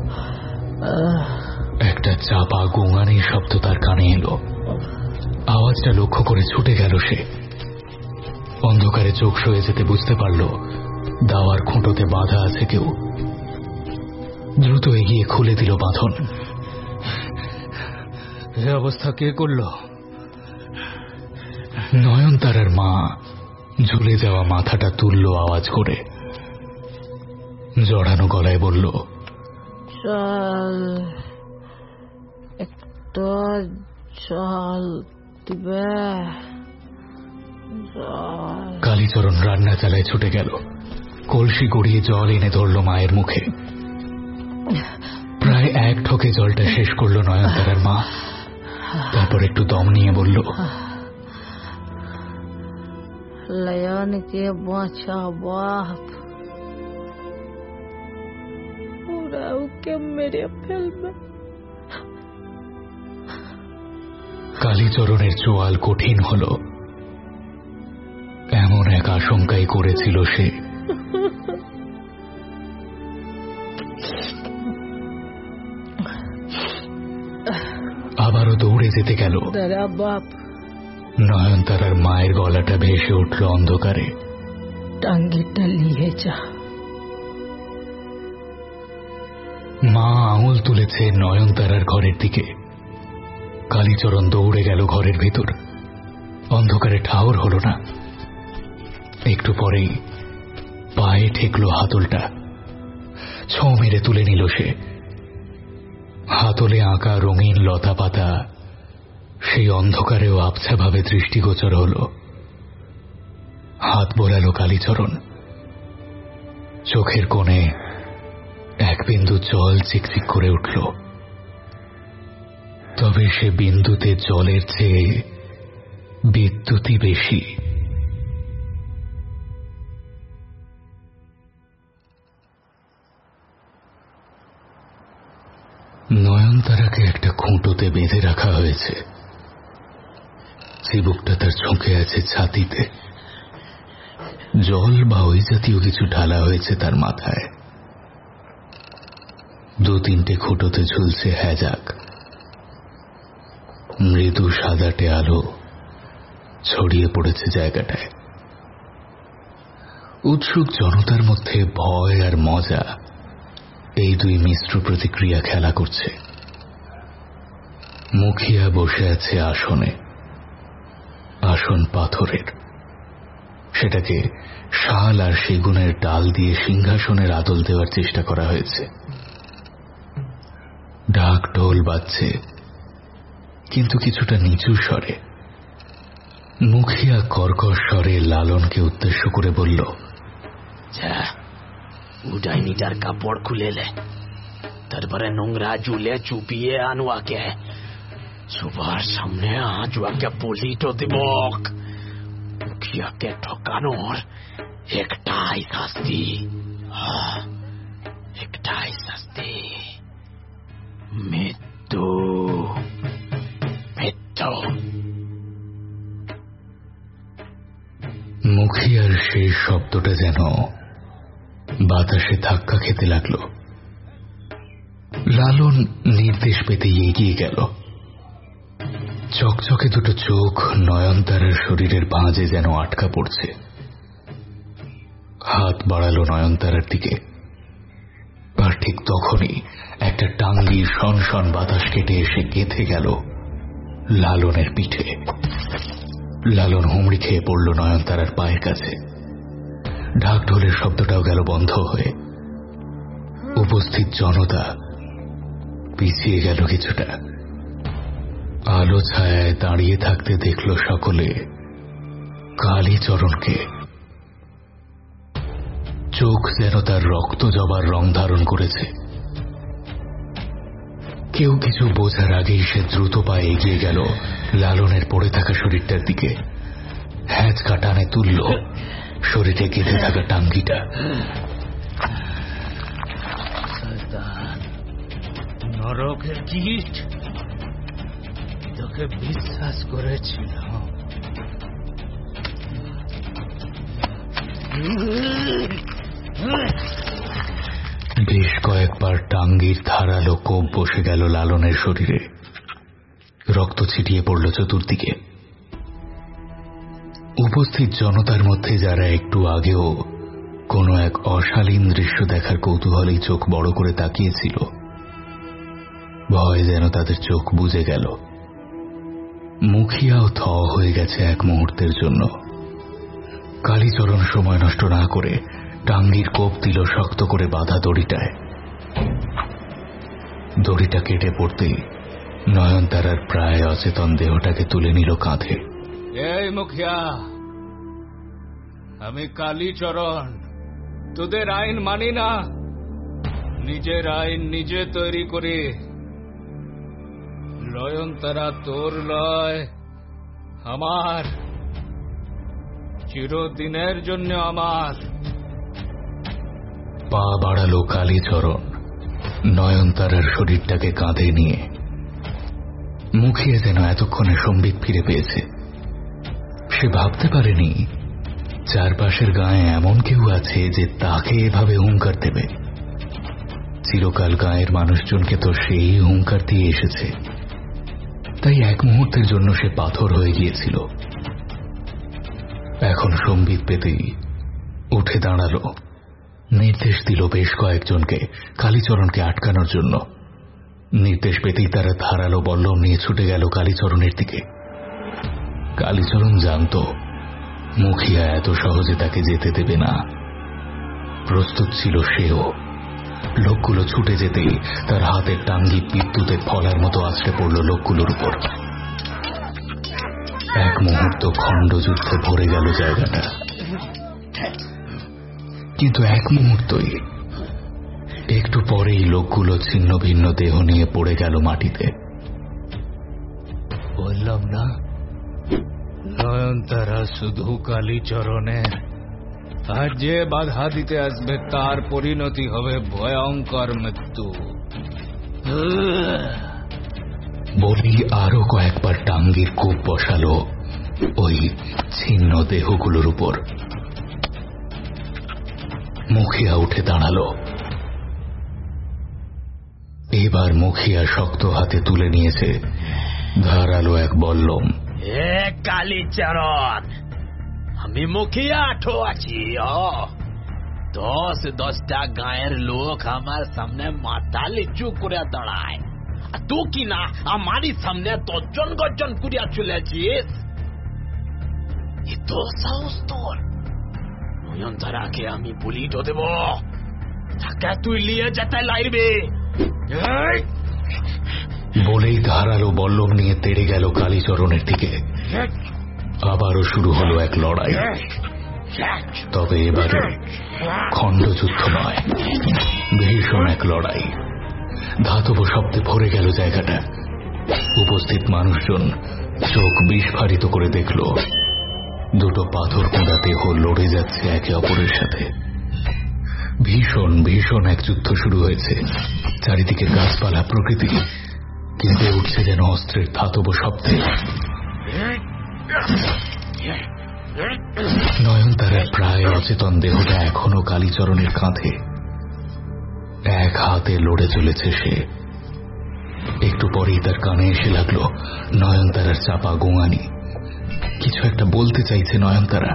একটা চাপা গোঙানির শব্দ তার কানে এলো। আওয়াজটা লক্ষ্য করে ছুটে গেল সে। অন্ধকারে চোখ সয়ে যেতে বুঝতে পারল দাওয়ার খুঁটোতে বাঁধা আছে কেউ। দ্রুত এগিয়ে খুলে দিল বাঁধন। এ অবস্থা কে করল? নয়নতারার মা ঝুলে যাওয়া মাথাটা তুলল আওয়াজ করে। জড়ানো গলায় বলল, চল একটু জল দিবে। কালীচরণ রান্না চালায় ছুটে গেল। কলসি গড়িয়ে জল এনে ধরল মায়ের মুখে। প্রায় এক ঠোকে জলটা শেষ করল নয়নতারার মা। তারপর একটু দম নিয়ে বলল, লয়নকে বাঁচা বাপ, ওরা ওকে মেরে ফেলবে। কালীচরণের চোয়াল কঠিন হল। এমন এক আশঙ্কাই করেছিল সে। আবারও দৌড়ে যেতে গেল। বাপ, নয়নতারার মায়ের গলাটা ভেসে উঠল অন্ধকারে। টাঙ্গিটা নিয়ে যা। মা আঙুল তুলেছে নয়নতারার ঘরের দিকে। কালীচরণ দৌড়ে গেল ঘরের ভিতর। অন্ধকারে ঠাউর হল না। একটু পরেই পায়ে ঠেকল হাতলটা। ছোঁ মেরে তুলে নিল সে। হাতলে আঁকা রঙিন লতা পাতা সেই অন্ধকারেও আবছাভাবে দৃষ্টিগোচর হল। হাত বোলালো কালীচরণ। চোখের কোণে এক বিন্দু জল চিকচিক করে উঠল। তবে সে বিন্দুতে জলের চেয়ে বিদ্যুৎই বেশি। নয়নতারাকে একটা খুঁটোতে বেঁধে রাখা হয়েছে। চিবুকটা তার ঝুঁকে আছে ছাতিতে। জল বা ওই জাতীয় কিছু ঢালা হয়েছে তার মাথায়। দু তিনটে খুঁটোতে ঝুলছে হ্যাজাক। মৃদু সাদাটে আলো ছড়িয়ে পড়েছে জায়গাটায়। উৎসুক জনতার মধ্যে ভয় আর মজা এই দুই মিশ্র প্রতিক্রিয়া খেলা করছে। মুখিয়া বসে আছে আসনে। আসন পাথরের। সেটাকে শাল আর সেগুনের ডাল দিয়ে সিংহাসনের আদল দেওয়ার চেষ্টা করা হয়েছে। ঢাক ঢোল বাজছে, কিন্তু কিছুটা নিচু স্বরে। মুখিয়া কর্কশ স্বরে লালনকে উদ্দেশ্য করে বলল, যা উডাইনিটার কাপড় খুলে লে, তারপরে নোংরা জুলে চুপিয়ে আনুয়াকে। সবার সামনে আজ ওকে বলি তো দিব। মুখিয়াকে ঠকানোর একটাই শাস্তি, একটাই শাস্তি, মৃত্যু, মৃত্যু। মুখিয়ার সেই শব্দটা যেন বাতাসে ধাক্কা খেতে লাগলো। লালন নির্দেশ পেতেই এগিয়ে গেল। চকচকে দুটো চোখ নয়নতারার শরীরের ভাঁজে যেন আটকা পড়ছে। হাত বাড়ালো নয়নতারার দিকে, আর ঠিক তখনই একটা টাঙ্গির শনশন বাতাস কেটে এসে গেঁথে গেল লালনের পিঠে। লালন হুমড়ি খেয়ে পড়ল নয়নতারার পায়ের কাছে। ঢাক ঢোলের শব্দটাও গেল বন্ধ হয়ে। উপস্থিত জনতা পিছিয়ে গেল কিছুটা। আলো ছায়ায় দাঁড়িয়ে থাকতে দেখল সকলে কালীচরণকে। চোখ যেন তার রক্ত জবার রং ধারণ করেছে। কেউ কিছু বোঝার আগেই সে দ্রুত পায়ে এগিয়ে গেল লালনের পড়ে থাকা শরীরটার দিকে। হ্যাঁচকা টানে তুলল শরীরে গেঁথে থাকা টাঙ্গিটা। নরকের কীট, তোকে বিশ্বাস করেছিল। বেশ কয়েকবার টাঙ্গির ধারালো কোপ বসে গেল লালনের শরীরে। রক্ত ছিটিয়ে পড়ল চতুর্দিকে। উপস্থিত জনতার মধ্যে যারা একটু আগেও কোনো এক অশালীন দৃশ্য দেখার কৌতূহলেই চোখ বড় করে তাকিয়েছিল, ভয় যেন তাদের চোখ বুজে গেল। মুখিয়াও থ হয়ে গেছে এক মুহূর্তের জন্য। কালীচরণ সময় নষ্ট না করে টাঙ্গির কোপ দিল শক্ত করে বাঁধা দড়িটায়। দড়িটা কেটে পড়তেই নয়নতারার প্রায় অচেতন দেহটাকে তুলে নিল কাঁধে। এই মুখিয়া, আমি কালীচরণ, তোদের আইন মানি না, নিজের আইন নিজে তৈরি করি। নয়নতারা তোর লয়, আমার, চিরদিনের জন্য আমার। পা বাড়ালো কালীচরণ নয়নতারার শরীরটাকে কাঁধে নিয়ে। মুখিয়া যেন এতক্ষণে সম্বিত ফিরে পেয়েছে। সে ভাবতে পারেনি চারপাশের গায়ে এমন কেউ আছে যে তাকে এভাবে হুঙ্কার দেবে। চিরকাল গায়ের মানুষজনকে তো সেই হুঙ্কার দিয়ে এসেছে, তাই এক মুহূর্তের জন্য সে পাথর হয়ে গিয়েছিল। এখন সম্বিত পেতেই উঠে দাঁড়ালো, নির্দেশ দিল বেশ কয়েকজনকে কালীচরণকে আটকানোর জন্য। নির্দেশ পেতেই তারা ধারালো বল্লম নিয়ে ছুটে গেল কালীচরণের দিকে। কালীচরণ জানত মুখিয়া এত সহজে তাকে যেতে দেবে না। প্রস্তুত ছিল সেও। লোকগুলো ছুটে যেতেই তার হাতের টাঙ্গি বিদ্যুতের ফলার মতো আছড়ে পড়ল লোকগুলোর উপর। এক মুহূর্ত খণ্ডযুদ্ধে ভরে গেল জায়গাটা। কিন্তু এক মুহূর্তই, একটু পরেই লোকগুলো ছিন্ন ভিন্ন দেহ নিয়ে পড়ে গেল মাটিতে। বললাম না, নয়নতারা শুধু কালীচরণের, আর যে বাধা দিতে আসবে তার পরিণতি হবে ভয়ঙ্কর মৃত্যু। বলি আরো কয়েকবার টাঙ্গির কোপ বসালো ওই ছিন্ন দেহগুলোর উপর। মুখিয়া উঠে দাঁড়ালো। এবার মুখিয়া শক্ত হাতে তুলে নিয়েছে ধারালো এক বল্লম। এ কালীচরণ, আমি মুখিয়া আঠো আছি। দশ দশটা গায়ের লোক আমার সামনে মাথা লিচু করে দাঁড়ায়, তুই কি না আমারই সামনে দশজন গর্জন করিয়া চলেছিস? এত সাহস তোর? নয়নতারাকে আমি বলি তো দেব, তাকে তুই নিয়ে যেতে লাগবে। বলেই ধারালো বল্লম নিয়ে তেড়ে গেল কালীচরণের দিকে। আবারও শুরু হলো এক লড়াই। তবে এবারে খণ্ডযুদ্ধ নয়, ভীষণ এক লড়াই। ধাতব শব্দে ভরে গেল জায়গাটা। উপস্থিত মানুষজন চোখ বিস্ফারিত করে দেখল দুটো পাথর কোঁদা দেহ লড়ে যাচ্ছে একে অপরের সাথে। ভীষণ ভীষণ এক যুদ্ধ শুরু হয়েছে। চারিদিকে গাছপালা, প্রকৃতি কেঁপে উঠছে যেন অস্ত্রের ধাতব শব্দে। নয়নতারার প্রায় অচেতন দেহটা এখনো কালীচরণের কাঁধে। এক হাতে লড়ে চলেছে সে। একটু পরেই তার কানে এসে লাগলো নয়নতারার চাপা গোঙানি। কিছু একটা বলতে চাইছে নয়নতারা।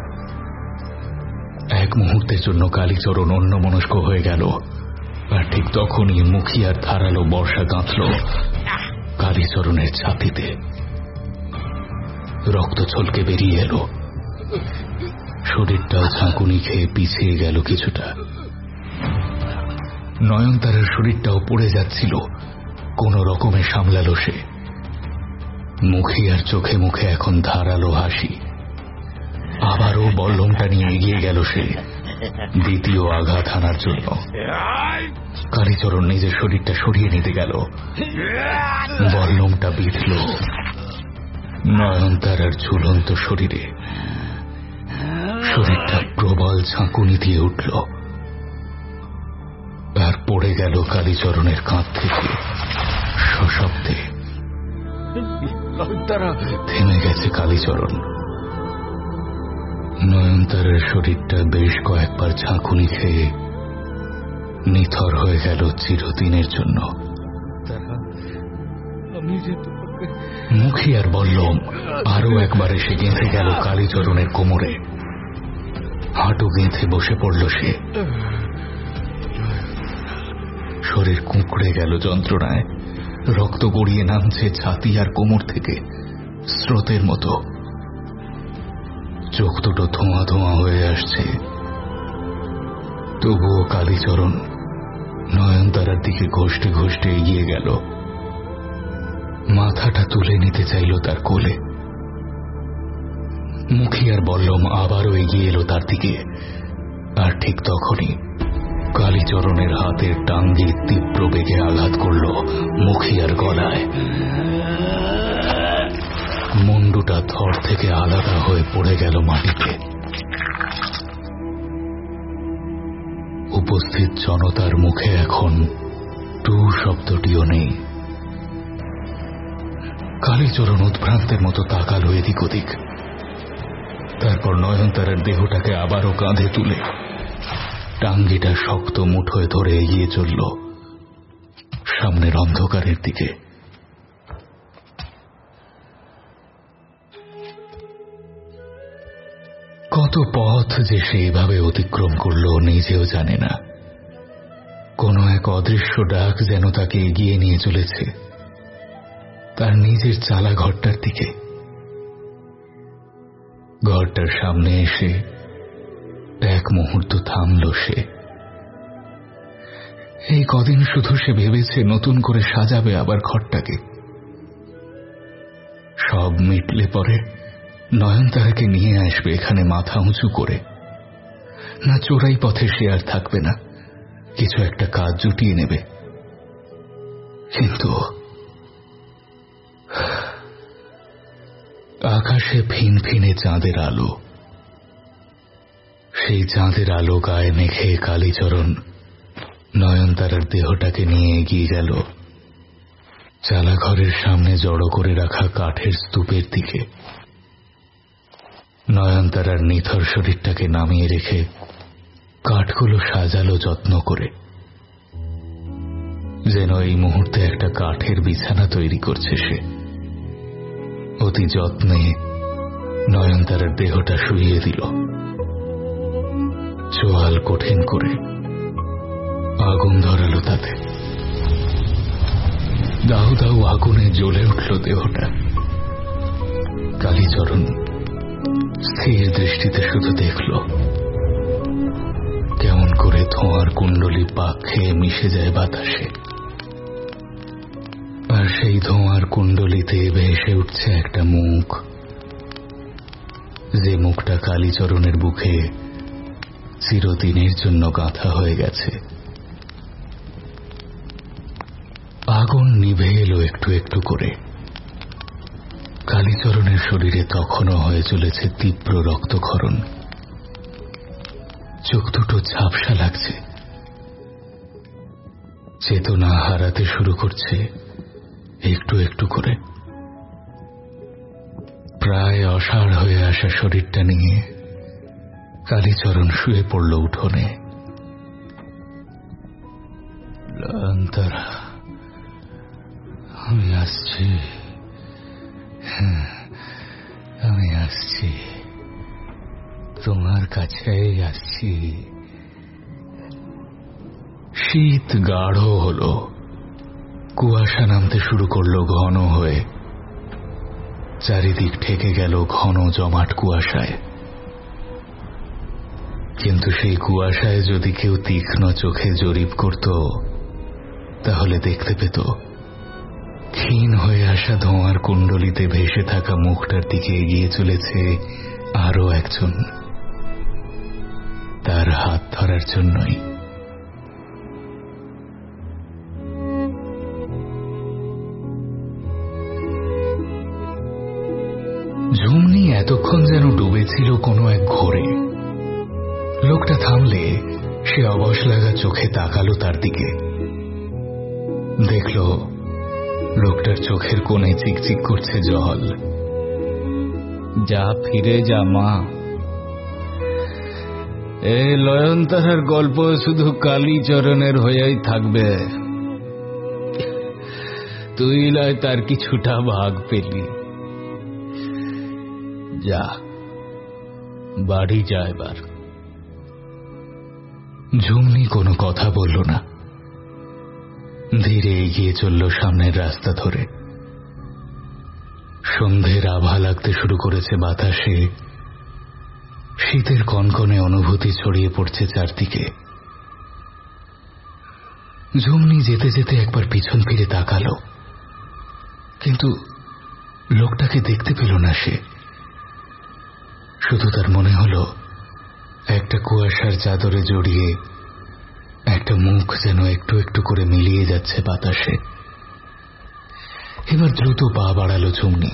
এক মুহূর্তের জন্য কালীচরণ অন্যমনস্ক হয়ে গেল, আর ঠিক তখনই মুখিয়ার ধারালো বর্ষা গাঁথল কালীচরণের ছাতিতে। রক্ত ছলকে বেরিয়ে এলো। শরীরটাও ঝাঁকুনি খেয়ে পিছিয়ে গেল কিছুটা। নয়নতারার শরীরটাও পড়ে যাচ্ছিল। কোন রকমে সামলালো সে। মুখিয়ার চোখে মুখে এখন ধারালো হাসি। আবারও বল্লমটা নিয়ে এগিয়ে গেল সে দ্বিতীয় আঘাত হানার জন্য। কালীচরণ নিজের শরীরটা সরিয়ে নিতে গেল। বল্লমটা বিঁধল নয়নতারার ঝুলন্ত শরীরে। শরীরটা প্রবল ঝাঁকুনি দিয়ে উঠল আর পড়ে গেল কালীচরণের কাঁধ থেকে সশব্দে। থেমে গেছে কালীচরণ। নয়নতারার শরীরটা বেশ কয়েকবার ঝাঁকুনি খেয়ে নিথর হয়ে গেল চিরদিনের জন্য। মুখিয়ার বল্লম আরো একবার এসে গেঁথে গেল কালীচরণের কোমরে। হাঁটু গেঁথে বসে পড়ল সে। শরীর কুঁকড়ে গেল যন্ত্রণায়। রক্ত গড়িয়ে নামছে ছাতি আর কোমর থেকে স্রোতের মতো। চোখ দুটো ধোঁয়া ধোঁয়া হয়ে আসছে। তবুও কালীচরণ নয়নতারার দিকে ঘষ্টে ঘষ্টে এগিয়ে গেল। মাথাটা তুলে নিতে চাইল তার কোলে। মুখিয়ার বল্লম আবারও এগিয়ে এলো তার দিকে, আর ঠিক তখনই কালীচরণের হাতের টাঙ্গি তীব্র বেগে আঘাত করল মুখিয়ার গলায়। মুন্ডুটা ধর থেকে আলাদা হয়ে পড়ে গেল মাটিতে। উপস্থিত জনতার মুখে এখন টু শব্দটিও নেই। কালীচরণ উদ্ভ্রান্তের মতো তাকালো এদিক ওদিক। তারপর নয়নতারার দেহটাকে আবারও কাঁধে তুলে টাঙ্গিটা শক্ত মুঠোয় ধরে এগিয়ে চলল সামনের অন্ধকারের দিকে। কত পথ যে সেইভাবে অতিক্রম করল নিজেও জানে না। কোন এক অদৃশ্য ডাক যেন তাকে এগিয়ে নিয়ে চলেছে তার নিজের চালা ঘরটার দিকে। ঘরটার সামনে এসে এক মুহূর্ত থামল সে। এই কদিন শুধু সে ভেবেছে নতুন করে সাজাবে আবার ঘরটাকে। সব মিটলে পরে নয়নতারাকে নিয়ে আসবে এখানে মাথা উঁচু করে। না চোরাই পথে সে আর থাকবে না, কিছু একটা কাজ জুটিয়ে নেবে। কিন্তু আকাশে ফিন ফিনে চাঁদের আলো। সেই চাঁদের আলো গায়ে মেখে কালীচরণ নয়নতারার দেহটাকে নিয়ে এগিয়ে গেল চালাঘরের সামনে জড়ো করে রাখা কাঠের স্তূপের দিকে। নয়নতারার নিথর শরীরটাকে নামিয়ে রেখে কাঠগুলো সাজালো যত্ন করে, যেন এই মুহূর্তে একটা কাঠের বিছানা তৈরি করছে সে। অতি যত্নে নয়নতারার দেহটা শুইয়ে দিল। চোয়াল কঠিন করে আগুন ধরালো তাতে। দাউ দাউ আগুনে জ্বলে উঠল দেহটা। কালীচরণ স্থির দৃষ্টিতে শুধু দেখল কেমন করে ধোঁয়ার কুণ্ডলী পাক খেয়ে মিশে যায় বাতাসে, আর সেই ধোঁয়ার কুণ্ডলিতে ভেসে উঠছে একটা মুখ, যে মুখটা কালীচরণের বুকে চিরদিনের জন্য গাঁথা হয়ে গেছে। আগুন নিভে এলো একটু একটু করে। কালীচরণের শরীরে তখনও হয়ে চলেছে তীব্র রক্তক্ষরণ। চোখ দুটো ঝাপসা লাগছে, চেতনা হারাতে শুরু করছে একটু একটু করে। প্রায় অসাড় হয়ে আসা শরীরটা নিয়ে কালীচরণ শুয়ে পড়ল উঠোনে। নয়নতারা, আমি আসছি, আমি আসছি, তোমার কাছেই আসছি। শীত গাঢ় হল, কুয়াশা নামতে শুরু করলো ঘন হয়ে। চারিদিক ঠেকে গেল ঘন জমাট কুয়াশায়। কিন্তু সেই কুয়াশায় যদি কেউ তীক্ষ্ণ চোখে জরিপ করত, তাহলে দেখতে পেত ক্ষীণ হয়ে আসা ধোঁয়ার কুণ্ডলিতে ভেসে থাকা মুখটার দিকে এগিয়ে চলেছে আরো একজন, তার হাত ধরার জন্যই। ঝুমনি এতক্ষণ যেন ডুবেছিল কোনো এক ঘোরে। লোকটা থামলে সে অবশ লাগা চোখে তাকালো তার দিকে। দেখল লোকটার চোখের কোণে চিকচিক করছে জল। যা, ফিরে যা মা। এই নয়নতারার গল্প শুধু কালীচরণের হয়েই থাকবে। তুই নয় তার কিছুটা ভাগ পেলি। যা, বাড়ি যা এবার। ঝুমনি কোনো কথা বলল না, ধীরে এগিয়ে চলল সামনের রাস্তা ধরে। সন্ধ্যের আভা লাগতে শুরু করেছে বাতাসে, শীতের কনকনে অনুভূতি ছড়িয়ে পড়ছে চারদিকে। ঝুমনি যেতে যেতে একবার পিছন ফিরে তাকালো, কিন্তু লোকটাকে দেখতে পেল না সে। শুধু তার মনে হলো একটা কুয়াশার চাদরে জড়িয়ে একটা মুখ যেন একটু একটু করে মিলিয়ে যাচ্ছে বাতাসে। এবার দ্রুত পা বাড়ালো ঝুমনি,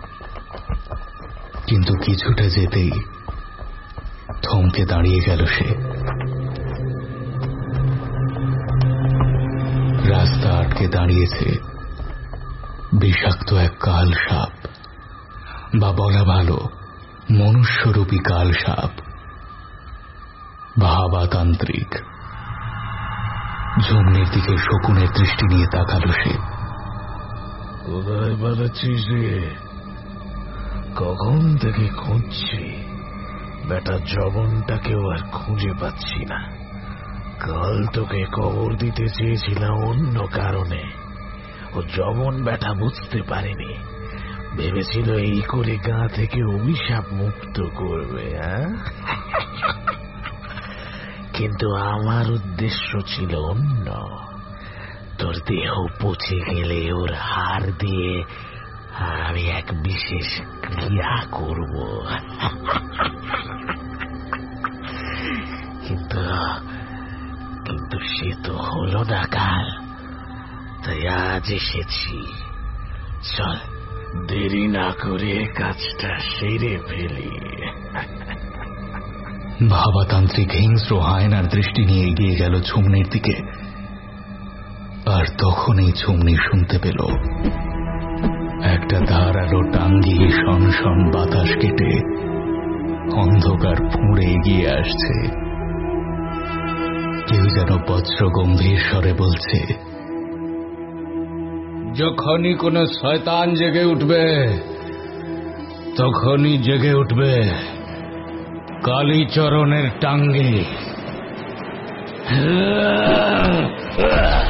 কিন্তু কিছুটা যেতেই থমকে দাঁড়িয়ে গেল সে। রাস্তা আটকে দাঁড়িয়েছে বিষাক্ত এক কাল সাপ, বা বলা ভালো মনুষ্যরূপী কাল সাপ, ভাবাতান্ত্রিক। ঝুমনির দিকে শকুনের দৃষ্টি নিয়ে তাকালো সে। কোথায় পালাচ্ছিস রে? কখন থেকে খুঁজছি, বেটা জবনটাকেও আর খুঁজে পাচ্ছি না। কাল তোকে কবর দিতে চেয়েছিলাম অন্য কারণে, ও জবন বেটা বুঝতে পারেনি। ভেবেছিল এই করে গা থেকে অভিশাপ মুক্ত করবে। কিন্তু আমার উদ্দেশ্য ছিল অন্য। তোর দেহ পচে গেলে ওর হাড় দিয়ে আমি এক বিশেষ ক্রিয়া করব। কিন্তু কিন্তু সে তো হলো না কাল, তাই আজ এসেছি। চল, দেরি না করে কাজটা সেরে ফেলি। ভাবাতান্ত্রিক হিংস্র হায়নার দৃষ্টি নিয়ে এগিয়ে গেল ঝুমনির দিকে। আর তখনই ঝুমনি শুনতে পেল একটা ধারালো টাঙ্গি শন শন বাতাস কেটে অন্ধকার ফুঁড়ে এগিয়ে আসছে। কেউ যেন বজ্র গম্ভীর স্বরে বলছে, যখনই কোনো শয়তান জেগে উঠবে, তখনই জেগে উঠবে কালীচরণের টাঙ্গি।